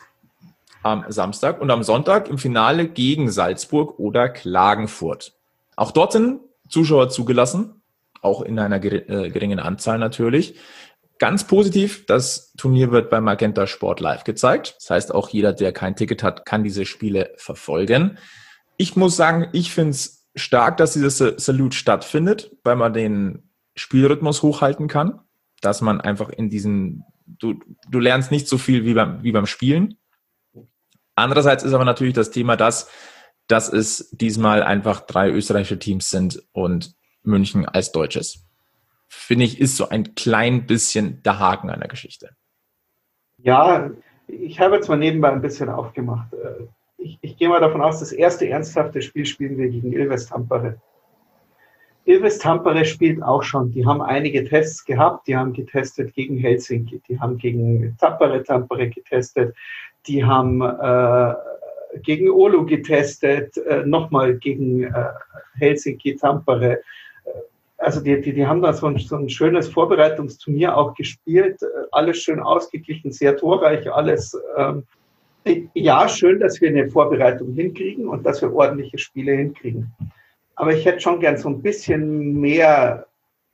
am Samstag und am Sonntag im Finale gegen Salzburg oder Klagenfurt. Auch dort sind Zuschauer zugelassen, auch in einer geringen Anzahl natürlich. Ganz positiv, das Turnier wird bei Magenta Sport live gezeigt. Das heißt, auch jeder, der kein Ticket hat, kann diese Spiele verfolgen. Ich muss sagen, ich finde es stark, dass dieses Salute stattfindet, weil man den Spielrhythmus hochhalten kann, dass man einfach in diesen, du, du lernst nicht so viel wie beim, wie beim Spielen. Andererseits ist aber natürlich das Thema das, dass es diesmal einfach drei österreichische Teams sind und München als deutsches. finde ich, ist so ein klein bisschen der Haken an der Geschichte. Ja, ich habe jetzt mal nebenbei ein bisschen aufgemacht. Ich, ich gehe mal davon aus, das erste ernsthafte Spiel spielen wir gegen Ilves Tampere. Ilves Tampere spielt auch schon. Die haben einige Tests gehabt. Die haben getestet gegen Helsinki. Die haben gegen Tampere Tampere getestet. Die haben äh, gegen Oulu getestet. Äh, nochmal gegen äh, Helsinki Tampere. Also die, die, die haben da so ein, so ein schönes Vorbereitungsturnier auch gespielt. Alles schön ausgeglichen, sehr torreich, alles. Ähm, ja, schön, dass wir eine Vorbereitung hinkriegen und dass wir ordentliche Spiele hinkriegen. Aber ich hätte schon gern so ein bisschen mehr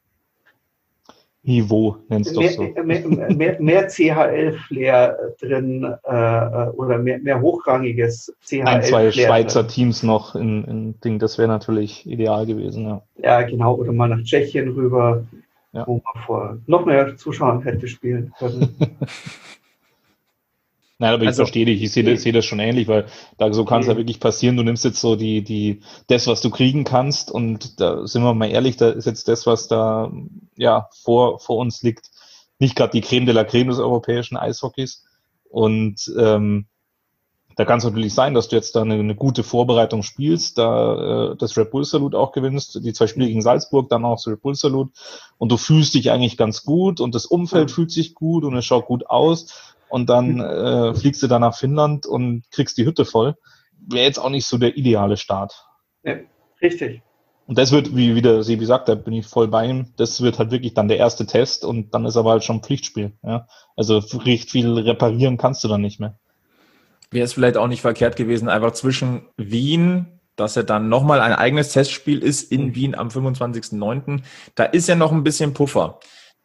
Niveau, nennst du mehr, so. mehr, mehr, mehr C H L-Flair drin äh, oder mehr, mehr hochrangiges C H L-Flair. Ein, zwei Schweizer drin. Teams noch in, in Ding, das wäre natürlich ideal gewesen, ja. Ja, genau, oder mal nach Tschechien rüber, ja. wo man vor noch mehr Zuschauern hätte spielen können. Nein, aber ich also, verstehe dich, ich sehe das, sehe das schon ähnlich, weil da so kann es ja wirklich passieren, du nimmst jetzt so die, die, das, was du kriegen kannst, und da sind wir mal ehrlich, da ist jetzt das, was da, ja, vor, vor uns liegt, nicht gerade die Creme de la Creme des europäischen Eishockeys, und, ähm, da kann es natürlich sein, dass du jetzt da eine, eine gute Vorbereitung spielst, da äh, das Red Bull Salute auch gewinnst, die zwei Spiele gegen Salzburg, dann auch das Red Bull Salute, und du fühlst dich eigentlich ganz gut und das Umfeld fühlt sich gut und es schaut gut aus, und dann äh, fliegst du da nach Finnland und kriegst die Hütte voll. Wäre jetzt auch nicht so der ideale Start. Ja, richtig. Und das wird, wie, wie der Sebi sagt, da bin ich voll bei ihm, das wird halt wirklich dann der erste Test, und dann ist aber halt schon ein Pflichtspiel. Ja? Also richtig viel reparieren kannst du dann nicht mehr. Wäre es vielleicht auch nicht verkehrt gewesen, einfach zwischen Wien, dass er dann nochmal ein eigenes Testspiel ist in Wien am fünfundzwanzigsten neunten Da ist ja noch ein bisschen Puffer.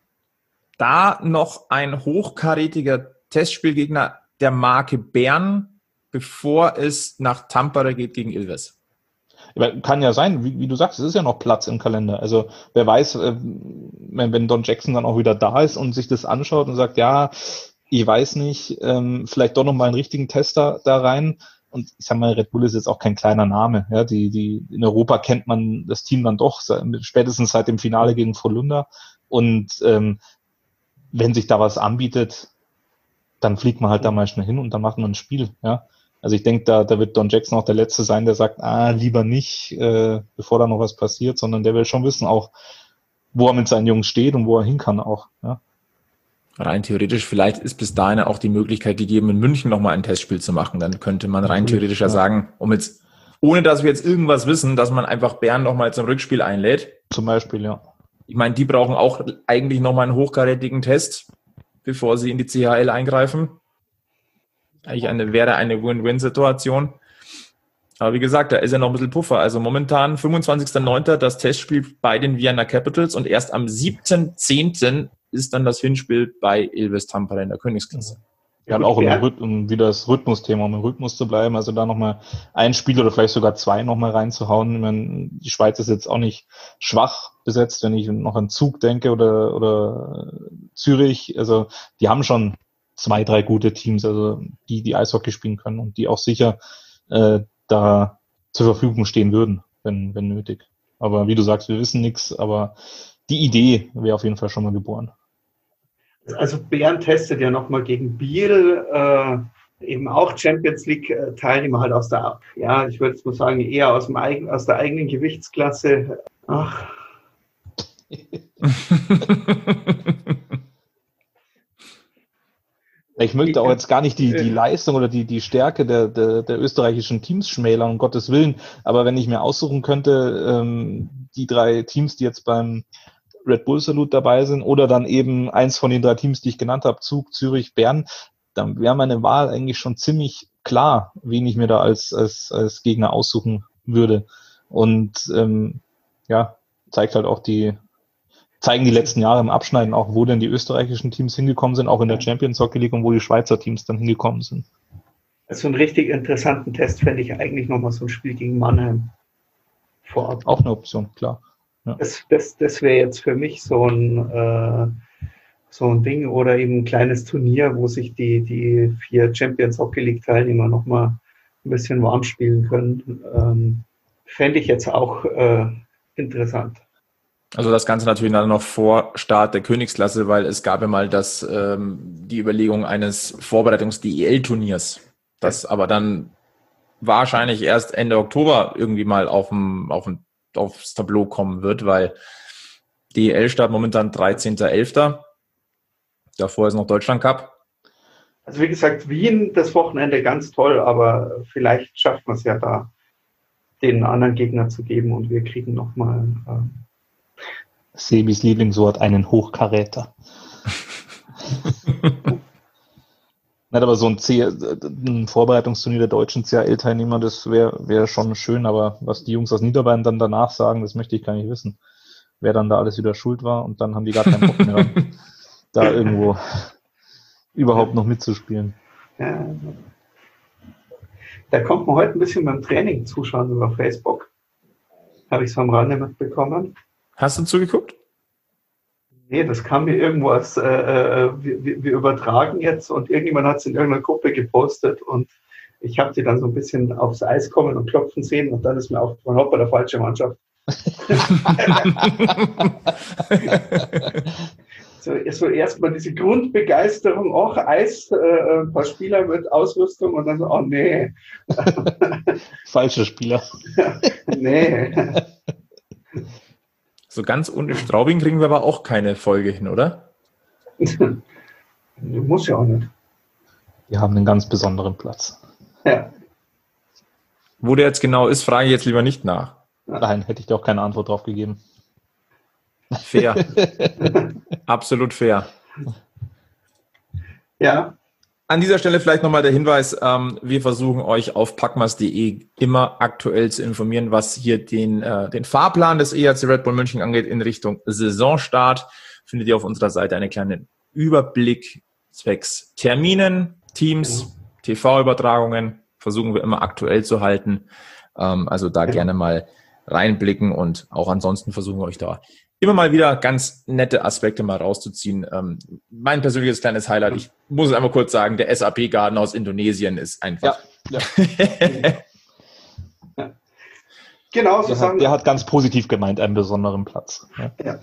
Da noch ein hochkarätiger Testspielgegner der Marke Bern, bevor es nach Tampere geht gegen Ilves. Kann ja sein, wie, wie du sagst, es ist ja noch Platz im Kalender. Also wer weiß, wenn, wenn Don Jackson dann auch wieder da ist und sich das anschaut und sagt, ja, ich weiß nicht, ähm, vielleicht doch nochmal einen richtigen Tester da rein. Und ich sag mal, Red Bull ist jetzt auch kein kleiner Name. Ja, die, die, in Europa kennt man das Team dann doch, spätestens seit dem Finale gegen Frölunda. Und ähm, wenn sich da was anbietet, dann fliegt man halt da mal schnell hin und dann macht man ein Spiel. Ja, also ich denke, da, da wird Don Jackson auch der Letzte sein, der sagt, ah, lieber nicht, äh, bevor da noch was passiert, sondern der will schon wissen auch, wo er mit seinen Jungs steht und wo er hin kann auch. Ja. Rein theoretisch, vielleicht ist bis dahin auch die Möglichkeit gegeben, in München nochmal ein Testspiel zu machen. Dann könnte man rein theoretisch ja sagen, um jetzt, ohne dass wir jetzt irgendwas wissen, dass man einfach Bern nochmal zum Rückspiel einlädt. Zum Beispiel, ja. Ich meine, die brauchen auch eigentlich nochmal einen hochkarätigen Test, bevor sie in die C H L eingreifen. Eigentlich eine, wäre eine Win-Win-Situation. Aber wie gesagt, da ist ja noch ein bisschen Puffer. Also momentan fünfundzwanzigsten neunten das Testspiel bei den Vienna Capitals und erst am siebten zehnten ist dann das Hinspiel bei Ilves Tampere in der Königsklasse. Ja, und auch um, um wieder das Rhythmusthema, um im Rhythmus zu bleiben, also da nochmal ein Spiel oder vielleicht sogar zwei nochmal reinzuhauen. Ich meine, die Schweiz ist jetzt auch nicht schwach besetzt, wenn ich noch an Zug denke oder, oder Zürich. Also die haben schon zwei, drei gute Teams, also die, die Eishockey spielen können und die auch sicher äh, da zur Verfügung stehen würden, wenn, wenn nötig. Aber wie du sagst, wir wissen nichts, aber die Idee wäre auf jeden Fall schon mal geboren. Also Bern testet ja nochmal gegen Biel, äh, eben auch Champions League äh, Teilnehmer halt aus der, ja, ich würde jetzt mal sagen, eher aus dem eigen, aus der eigenen Gewichtsklasse. Ach. Ich möchte auch jetzt gar nicht die, die Leistung oder die, die Stärke der, der, der österreichischen Teams schmälern, um Gottes Willen. Aber wenn ich mir aussuchen könnte, ähm, die drei Teams, die jetzt beim Red Bull Salute dabei sind oder dann eben eins von den drei Teams, die ich genannt habe, Zug, Zürich, Bern, dann wäre meine Wahl eigentlich schon ziemlich klar, wen ich mir da als, als, als Gegner aussuchen würde. Und ähm, ja, zeigt halt auch die, zeigen die letzten Jahre im Abschneiden auch, wo denn die österreichischen Teams hingekommen sind, auch in der Champions Hockey League und wo die Schweizer Teams dann hingekommen sind. Also einen richtig interessanten Test fände ich eigentlich nochmal so ein Spiel gegen Mannheim vorab. Auch eine Option, klar. Ja. Das, das, das wäre jetzt für mich so ein, äh, so ein Ding oder eben ein kleines Turnier, wo sich die, die vier Champions Hockey League Teilnehmer nochmal ein bisschen warm spielen können. Ähm, fände ich jetzt auch äh, interessant. Also das Ganze natürlich dann noch vor Start der Königsklasse, weil es gab ja mal das, ähm, die Überlegung eines Vorbereitungs-D E L-Turniers, das aber dann wahrscheinlich erst Ende Oktober irgendwie mal auf dem, auf dem, aufs Tableau kommen wird, weil D E L-Start momentan dreizehnter elfter Davor ist noch Deutschland Cup. Also wie gesagt, Wien das Wochenende ganz toll, aber vielleicht schafft man es ja da, den anderen Gegner zu geben und wir kriegen nochmal ähm, Sebis Lieblingswort, einen Hochkaräter. Nicht, aber so ein, C- ein Vorbereitungsturnier der deutschen C H L-Teilnehmer, das wäre wär schon schön, aber was die Jungs aus Niederbayern dann danach sagen, das möchte ich gar nicht wissen. Wer dann da alles wieder schuld war und dann haben die gar keinen Bock mehr, da irgendwo überhaupt noch mitzuspielen. Ja. Da kommt man heute ein bisschen beim Training zuschauen über Facebook. Habe ich es am Rande mitbekommen. Hast du zugeguckt? Nee, das kam mir irgendwo als, äh, äh, wir, wir übertragen jetzt und irgendjemand hat es in irgendeiner Gruppe gepostet und ich habe die dann so ein bisschen aufs Eis kommen und klopfen sehen und dann ist mir aufgefallen, hopp, bei der falsche Mannschaft. so, so erstmal diese Grundbegeisterung, auch Eis, äh, ein paar Spieler mit Ausrüstung und dann so, oh nee. Falscher Spieler. nee. So ganz ohne Straubing kriegen wir aber auch keine Folge hin, oder? Muss ja auch nicht. Wir haben einen ganz besonderen Platz. Ja. Wo der jetzt genau ist, frage ich jetzt lieber nicht nach. Nein, hätte ich dir auch keine Antwort drauf gegeben. Fair. Absolut fair. Ja. An dieser Stelle vielleicht nochmal der Hinweis, ähm, wir versuchen euch auf packmas punkt de immer aktuell zu informieren, was hier den, äh, den Fahrplan des E H C Red Bull München angeht in Richtung Saisonstart. Findet ihr auf unserer Seite einen kleinen Überblick zwecks Terminen, Teams, T V-Übertragungen, versuchen wir immer aktuell zu halten. Ähm, also da ja. gerne mal reinblicken und auch ansonsten versuchen wir euch da immer mal wieder ganz nette Aspekte mal rauszuziehen. Ähm, mein persönliches kleines Highlight, ich muss es einmal kurz sagen, der S A P-Garten aus Indonesien ist einfach... Ja, ja. ja. Genau, so der, sagen hat, der hat ganz positiv gemeint, einen besonderen Platz. Ja. Ja.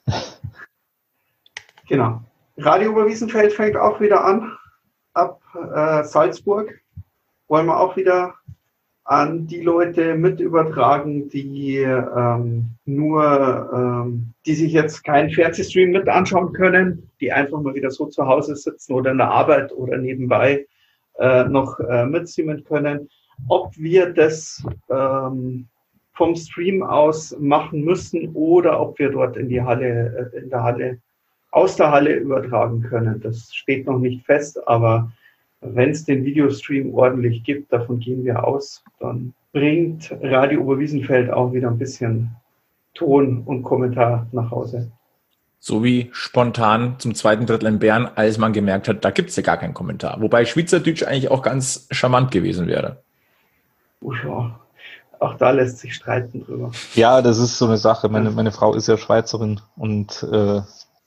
Genau. Radio Oberwiesenfeld fängt auch wieder an. Ab äh, Salzburg wollen wir auch wieder an die Leute mit übertragen, die ähm, nur, ähm, die sich jetzt keinen Fernsehstream mit anschauen können, die einfach mal wieder so zu Hause sitzen oder in der Arbeit oder nebenbei äh, noch äh, mitstreamen können. Ob wir das ähm, vom Stream aus machen müssen oder ob wir dort in die Halle, äh, in der Halle, aus der Halle übertragen können, das steht noch nicht fest, aber wenn es den Videostream ordentlich gibt, davon gehen wir aus, dann bringt Radio Oberwiesenfeld auch wieder ein bisschen Ton und Kommentar nach Hause. So wie spontan zum zweiten Drittel in Bern, als man gemerkt hat, da gibt es ja gar keinen Kommentar. Wobei Schweizerdeutsch eigentlich auch ganz charmant gewesen wäre. Oh ja, auch da lässt sich streiten drüber. Ja, das ist so eine Sache. Meine, meine Frau ist ja Schweizerin und äh,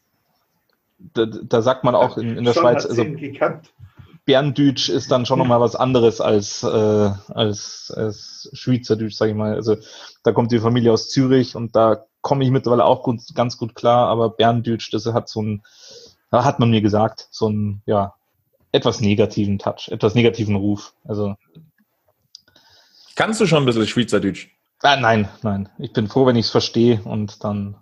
da, da sagt man auch in, in der Schon Schweiz, hat also sie ihn gekannt. Berndeutsch ist dann schon nochmal was anderes als, äh, als, als Schweizerdeutsch, sage ich mal. Also da kommt die Familie aus Zürich und da komme ich mittlerweile auch gut, ganz gut klar, aber Berndeutsch, das hat so ein, da hat man mir gesagt, so einen, ja, etwas negativen Touch, etwas negativen Ruf. Also Kannst du schon ein bisschen Schweizerdeutsch? ah, nein, nein. Ich bin froh, wenn ich es verstehe und dann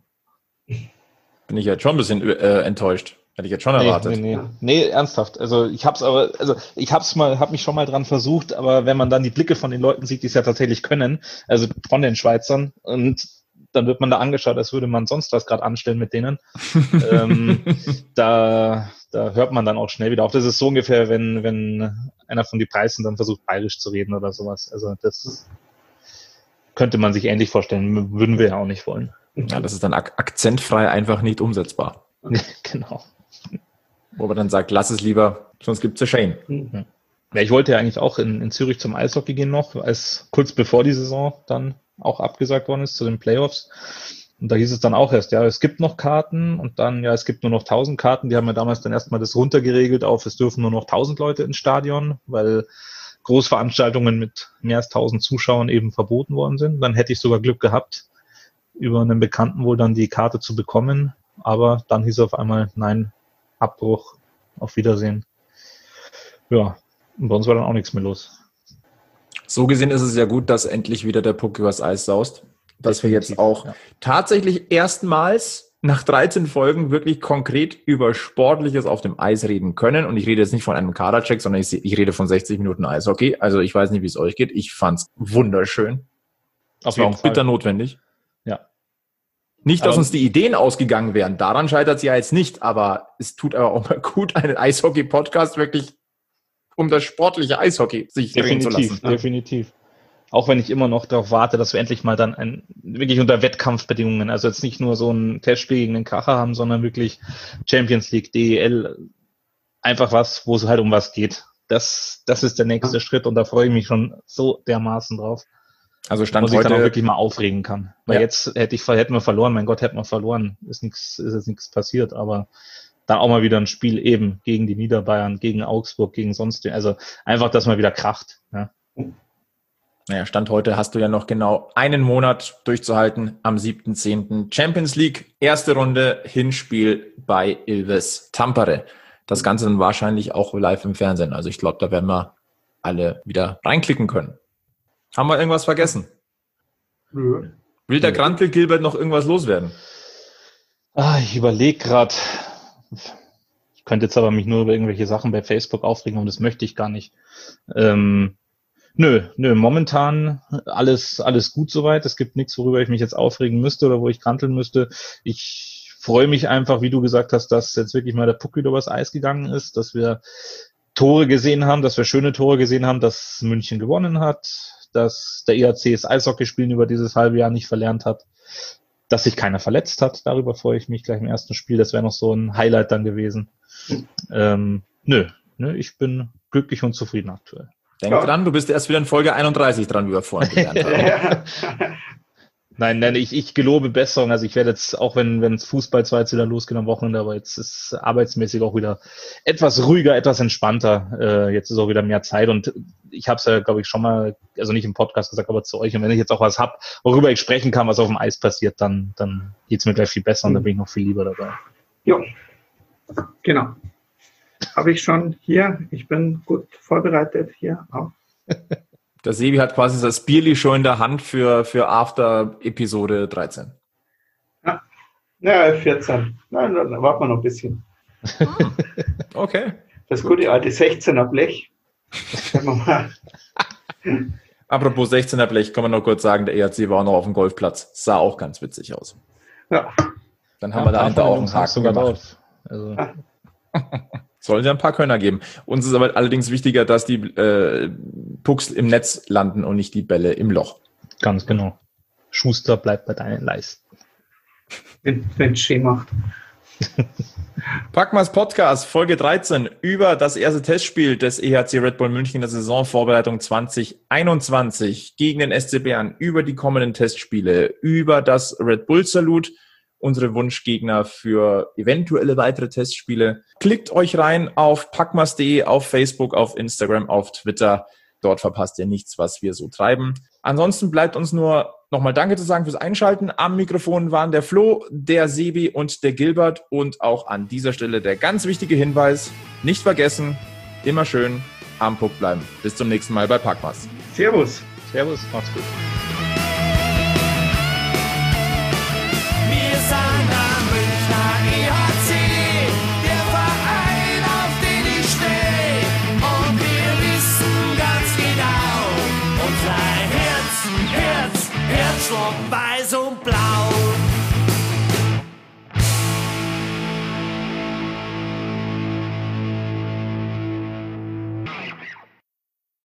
Bin ich jetzt schon ein bisschen äh, enttäuscht. Hätte ich jetzt schon erwartet. Nee, nee, nee. nee, ernsthaft. Also ich hab's aber, also ich hab's mal, hab mich schon mal dran versucht, aber wenn man dann die Blicke von den Leuten sieht, die es ja tatsächlich können, also von den Schweizern, und dann wird man da angeschaut, als würde man sonst was gerade anstellen mit denen. ähm, da, da hört man dann auch schnell wieder auf. Das ist so ungefähr, wenn, wenn einer von die Preisen dann versucht, bayerisch zu reden oder sowas. Also das könnte man sich ähnlich vorstellen, würden wir ja auch nicht wollen. Ja, das ist dann ak- akzentfrei einfach nicht umsetzbar. Genau. Wo man dann sagt, lass es lieber, sonst gibt's ja Shane. Mhm. Ja, ich wollte ja eigentlich auch in, in Zürich zum Eishockey gehen noch, als kurz bevor die Saison dann auch abgesagt worden ist zu den Playoffs. Und da hieß es dann auch erst, ja, es gibt noch Karten und dann, ja, es gibt nur noch tausend Karten. Die haben ja damals dann erstmal das runtergeregelt auf, es dürfen nur noch tausend Leute ins Stadion, weil Großveranstaltungen mit mehr als tausend Zuschauern eben verboten worden sind. Dann hätte ich sogar Glück gehabt, über einen Bekannten wohl dann die Karte zu bekommen, aber dann hieß auf einmal, nein, Abbruch, auf Wiedersehen. Ja, und bei uns war dann auch nichts mehr los. So gesehen ist es ja gut, dass endlich wieder der Puck übers Eis saust, dass wir jetzt auch ja. tatsächlich erstmals nach dreizehn Folgen wirklich konkret über Sportliches auf dem Eis reden können. Und ich rede jetzt nicht von einem Kadercheck, sondern ich, ich rede von sechzig Minuten Eishockey. Also ich weiß nicht, wie es euch geht. Ich fand's wunderschön. Auf jeden Fall. Bitter notwendig. Ja. Nicht, dass aber uns die Ideen ausgegangen wären. Daran scheitert es ja jetzt nicht. Aber es tut aber auch mal gut, einen Eishockey-Podcast wirklich um das sportliche Eishockey sich drehen zu lassen. Definitiv, definitiv. Auch wenn ich immer noch darauf warte, dass wir endlich mal dann ein, wirklich unter Wettkampfbedingungen, also jetzt nicht nur so ein Testspiel gegen den Kracher haben, sondern wirklich Champions League, D E L, einfach was, wo es halt um was geht. Das, das ist der nächste ja. Schritt und da freue ich mich schon so dermaßen drauf. Also Stand heute, ich dann auch wirklich mal aufregen kann. Weil ja. jetzt hätte ich, hätten wir verloren, mein Gott, hätten wir verloren, ist nichts, ist jetzt nichts passiert, aber dann auch mal wieder ein Spiel eben gegen die Niederbayern, gegen Augsburg, gegen sonst, also einfach, dass man wieder kracht, ja. Naja, Stand heute hast du ja noch genau einen Monat durchzuhalten am siebten zehnten Champions League, erste Runde, Hinspiel bei Ilves Tampere. Das Ganze dann wahrscheinlich auch live im Fernsehen. Also ich glaube, da werden wir alle wieder reinklicken können. Haben wir irgendwas vergessen? Nö. Will der Grantl Gilbert noch irgendwas loswerden? Ah, ich überlege gerade. Ich könnte jetzt aber mich nur über irgendwelche Sachen bei Facebook aufregen, und das möchte ich gar nicht. Ähm, Nö, nö, momentan alles, alles gut soweit. Es gibt nichts, worüber ich mich jetzt aufregen müsste oder wo ich kranteln müsste. Ich freue mich einfach, wie du gesagt hast, dass jetzt wirklich mal der Puck wieder übers Eis gegangen ist, dass wir Tore gesehen haben, dass wir schöne Tore gesehen haben, dass München gewonnen hat, dass der E H C das Eishockeyspielen über dieses halbe Jahr nicht verlernt hat, dass sich keiner verletzt hat. Darüber freue ich mich gleich im ersten Spiel. Das wäre noch so ein Highlight dann gewesen. Ähm, nö, nö, ich bin glücklich und zufrieden aktuell. Denk ja. dran, du bist erst wieder in Folge einunddreißig dran, wie wir vorhin gelernt haben. Nein, nein, ich, ich gelobe Besserung. Also ich werde jetzt, auch wenn wenn es Fußball zwar jetzt wieder losgeht am Wochenende, aber jetzt ist arbeitsmäßig auch wieder etwas ruhiger, etwas entspannter. Äh, jetzt ist auch wieder mehr Zeit und ich habe es ja, glaube ich, schon mal, also nicht im Podcast gesagt, aber zu euch. Und wenn ich jetzt auch was hab, worüber ich sprechen kann, was auf dem Eis passiert, dann dann geht's mir gleich viel besser und dann bin ich noch viel lieber dabei. Ja, genau. Habe ich schon hier. Ich bin gut vorbereitet hier auch. Der Sebi hat quasi das Bierli schon in der Hand für, für After Episode dreizehn. Ja, ja vierzehn. Nein, dann warten wir noch ein bisschen. Okay. Das gute alte sechzehner Blech. Sagen wir mal. Apropos sechzehner Blech, kann man noch kurz sagen, der E H C war auch noch auf dem Golfplatz. Sah auch ganz witzig aus. Ja. Dann haben ja, wir dahinter auch einen Haken sogar drauf. Also. Ja. Sollen ja ein paar Könner geben. Uns ist aber allerdings wichtiger, dass die äh, Pucks im Netz landen und nicht die Bälle im Loch. Ganz genau. Schuster bleibt bei deinen Leisten. Wenn es schön macht. Packmas Podcast, Folge dreizehn, über das erste Testspiel des E H C Red Bull München in der Saisonvorbereitung zwanzig einundzwanzig gegen den S C Bern, über die kommenden Testspiele, über das Red Bull Salut, unsere Wunschgegner für eventuelle weitere Testspiele. Klickt euch rein auf packmas punkt de, auf Facebook, auf Instagram, auf Twitter. Dort verpasst ihr nichts, was wir so treiben. Ansonsten bleibt uns nur nochmal Danke zu sagen fürs Einschalten. Am Mikrofon waren der Flo, der Sebi und der Gilbert. Und auch an dieser Stelle der ganz wichtige Hinweis, nicht vergessen, immer schön am Puck bleiben. Bis zum nächsten Mal bei Packmas. Servus. Servus, macht's gut. Wir sind am Münchner E H C, der Verein, auf den ich stehe. Und wir wissen ganz genau, unser Herz, Herz, Herzschlag weiß und blau.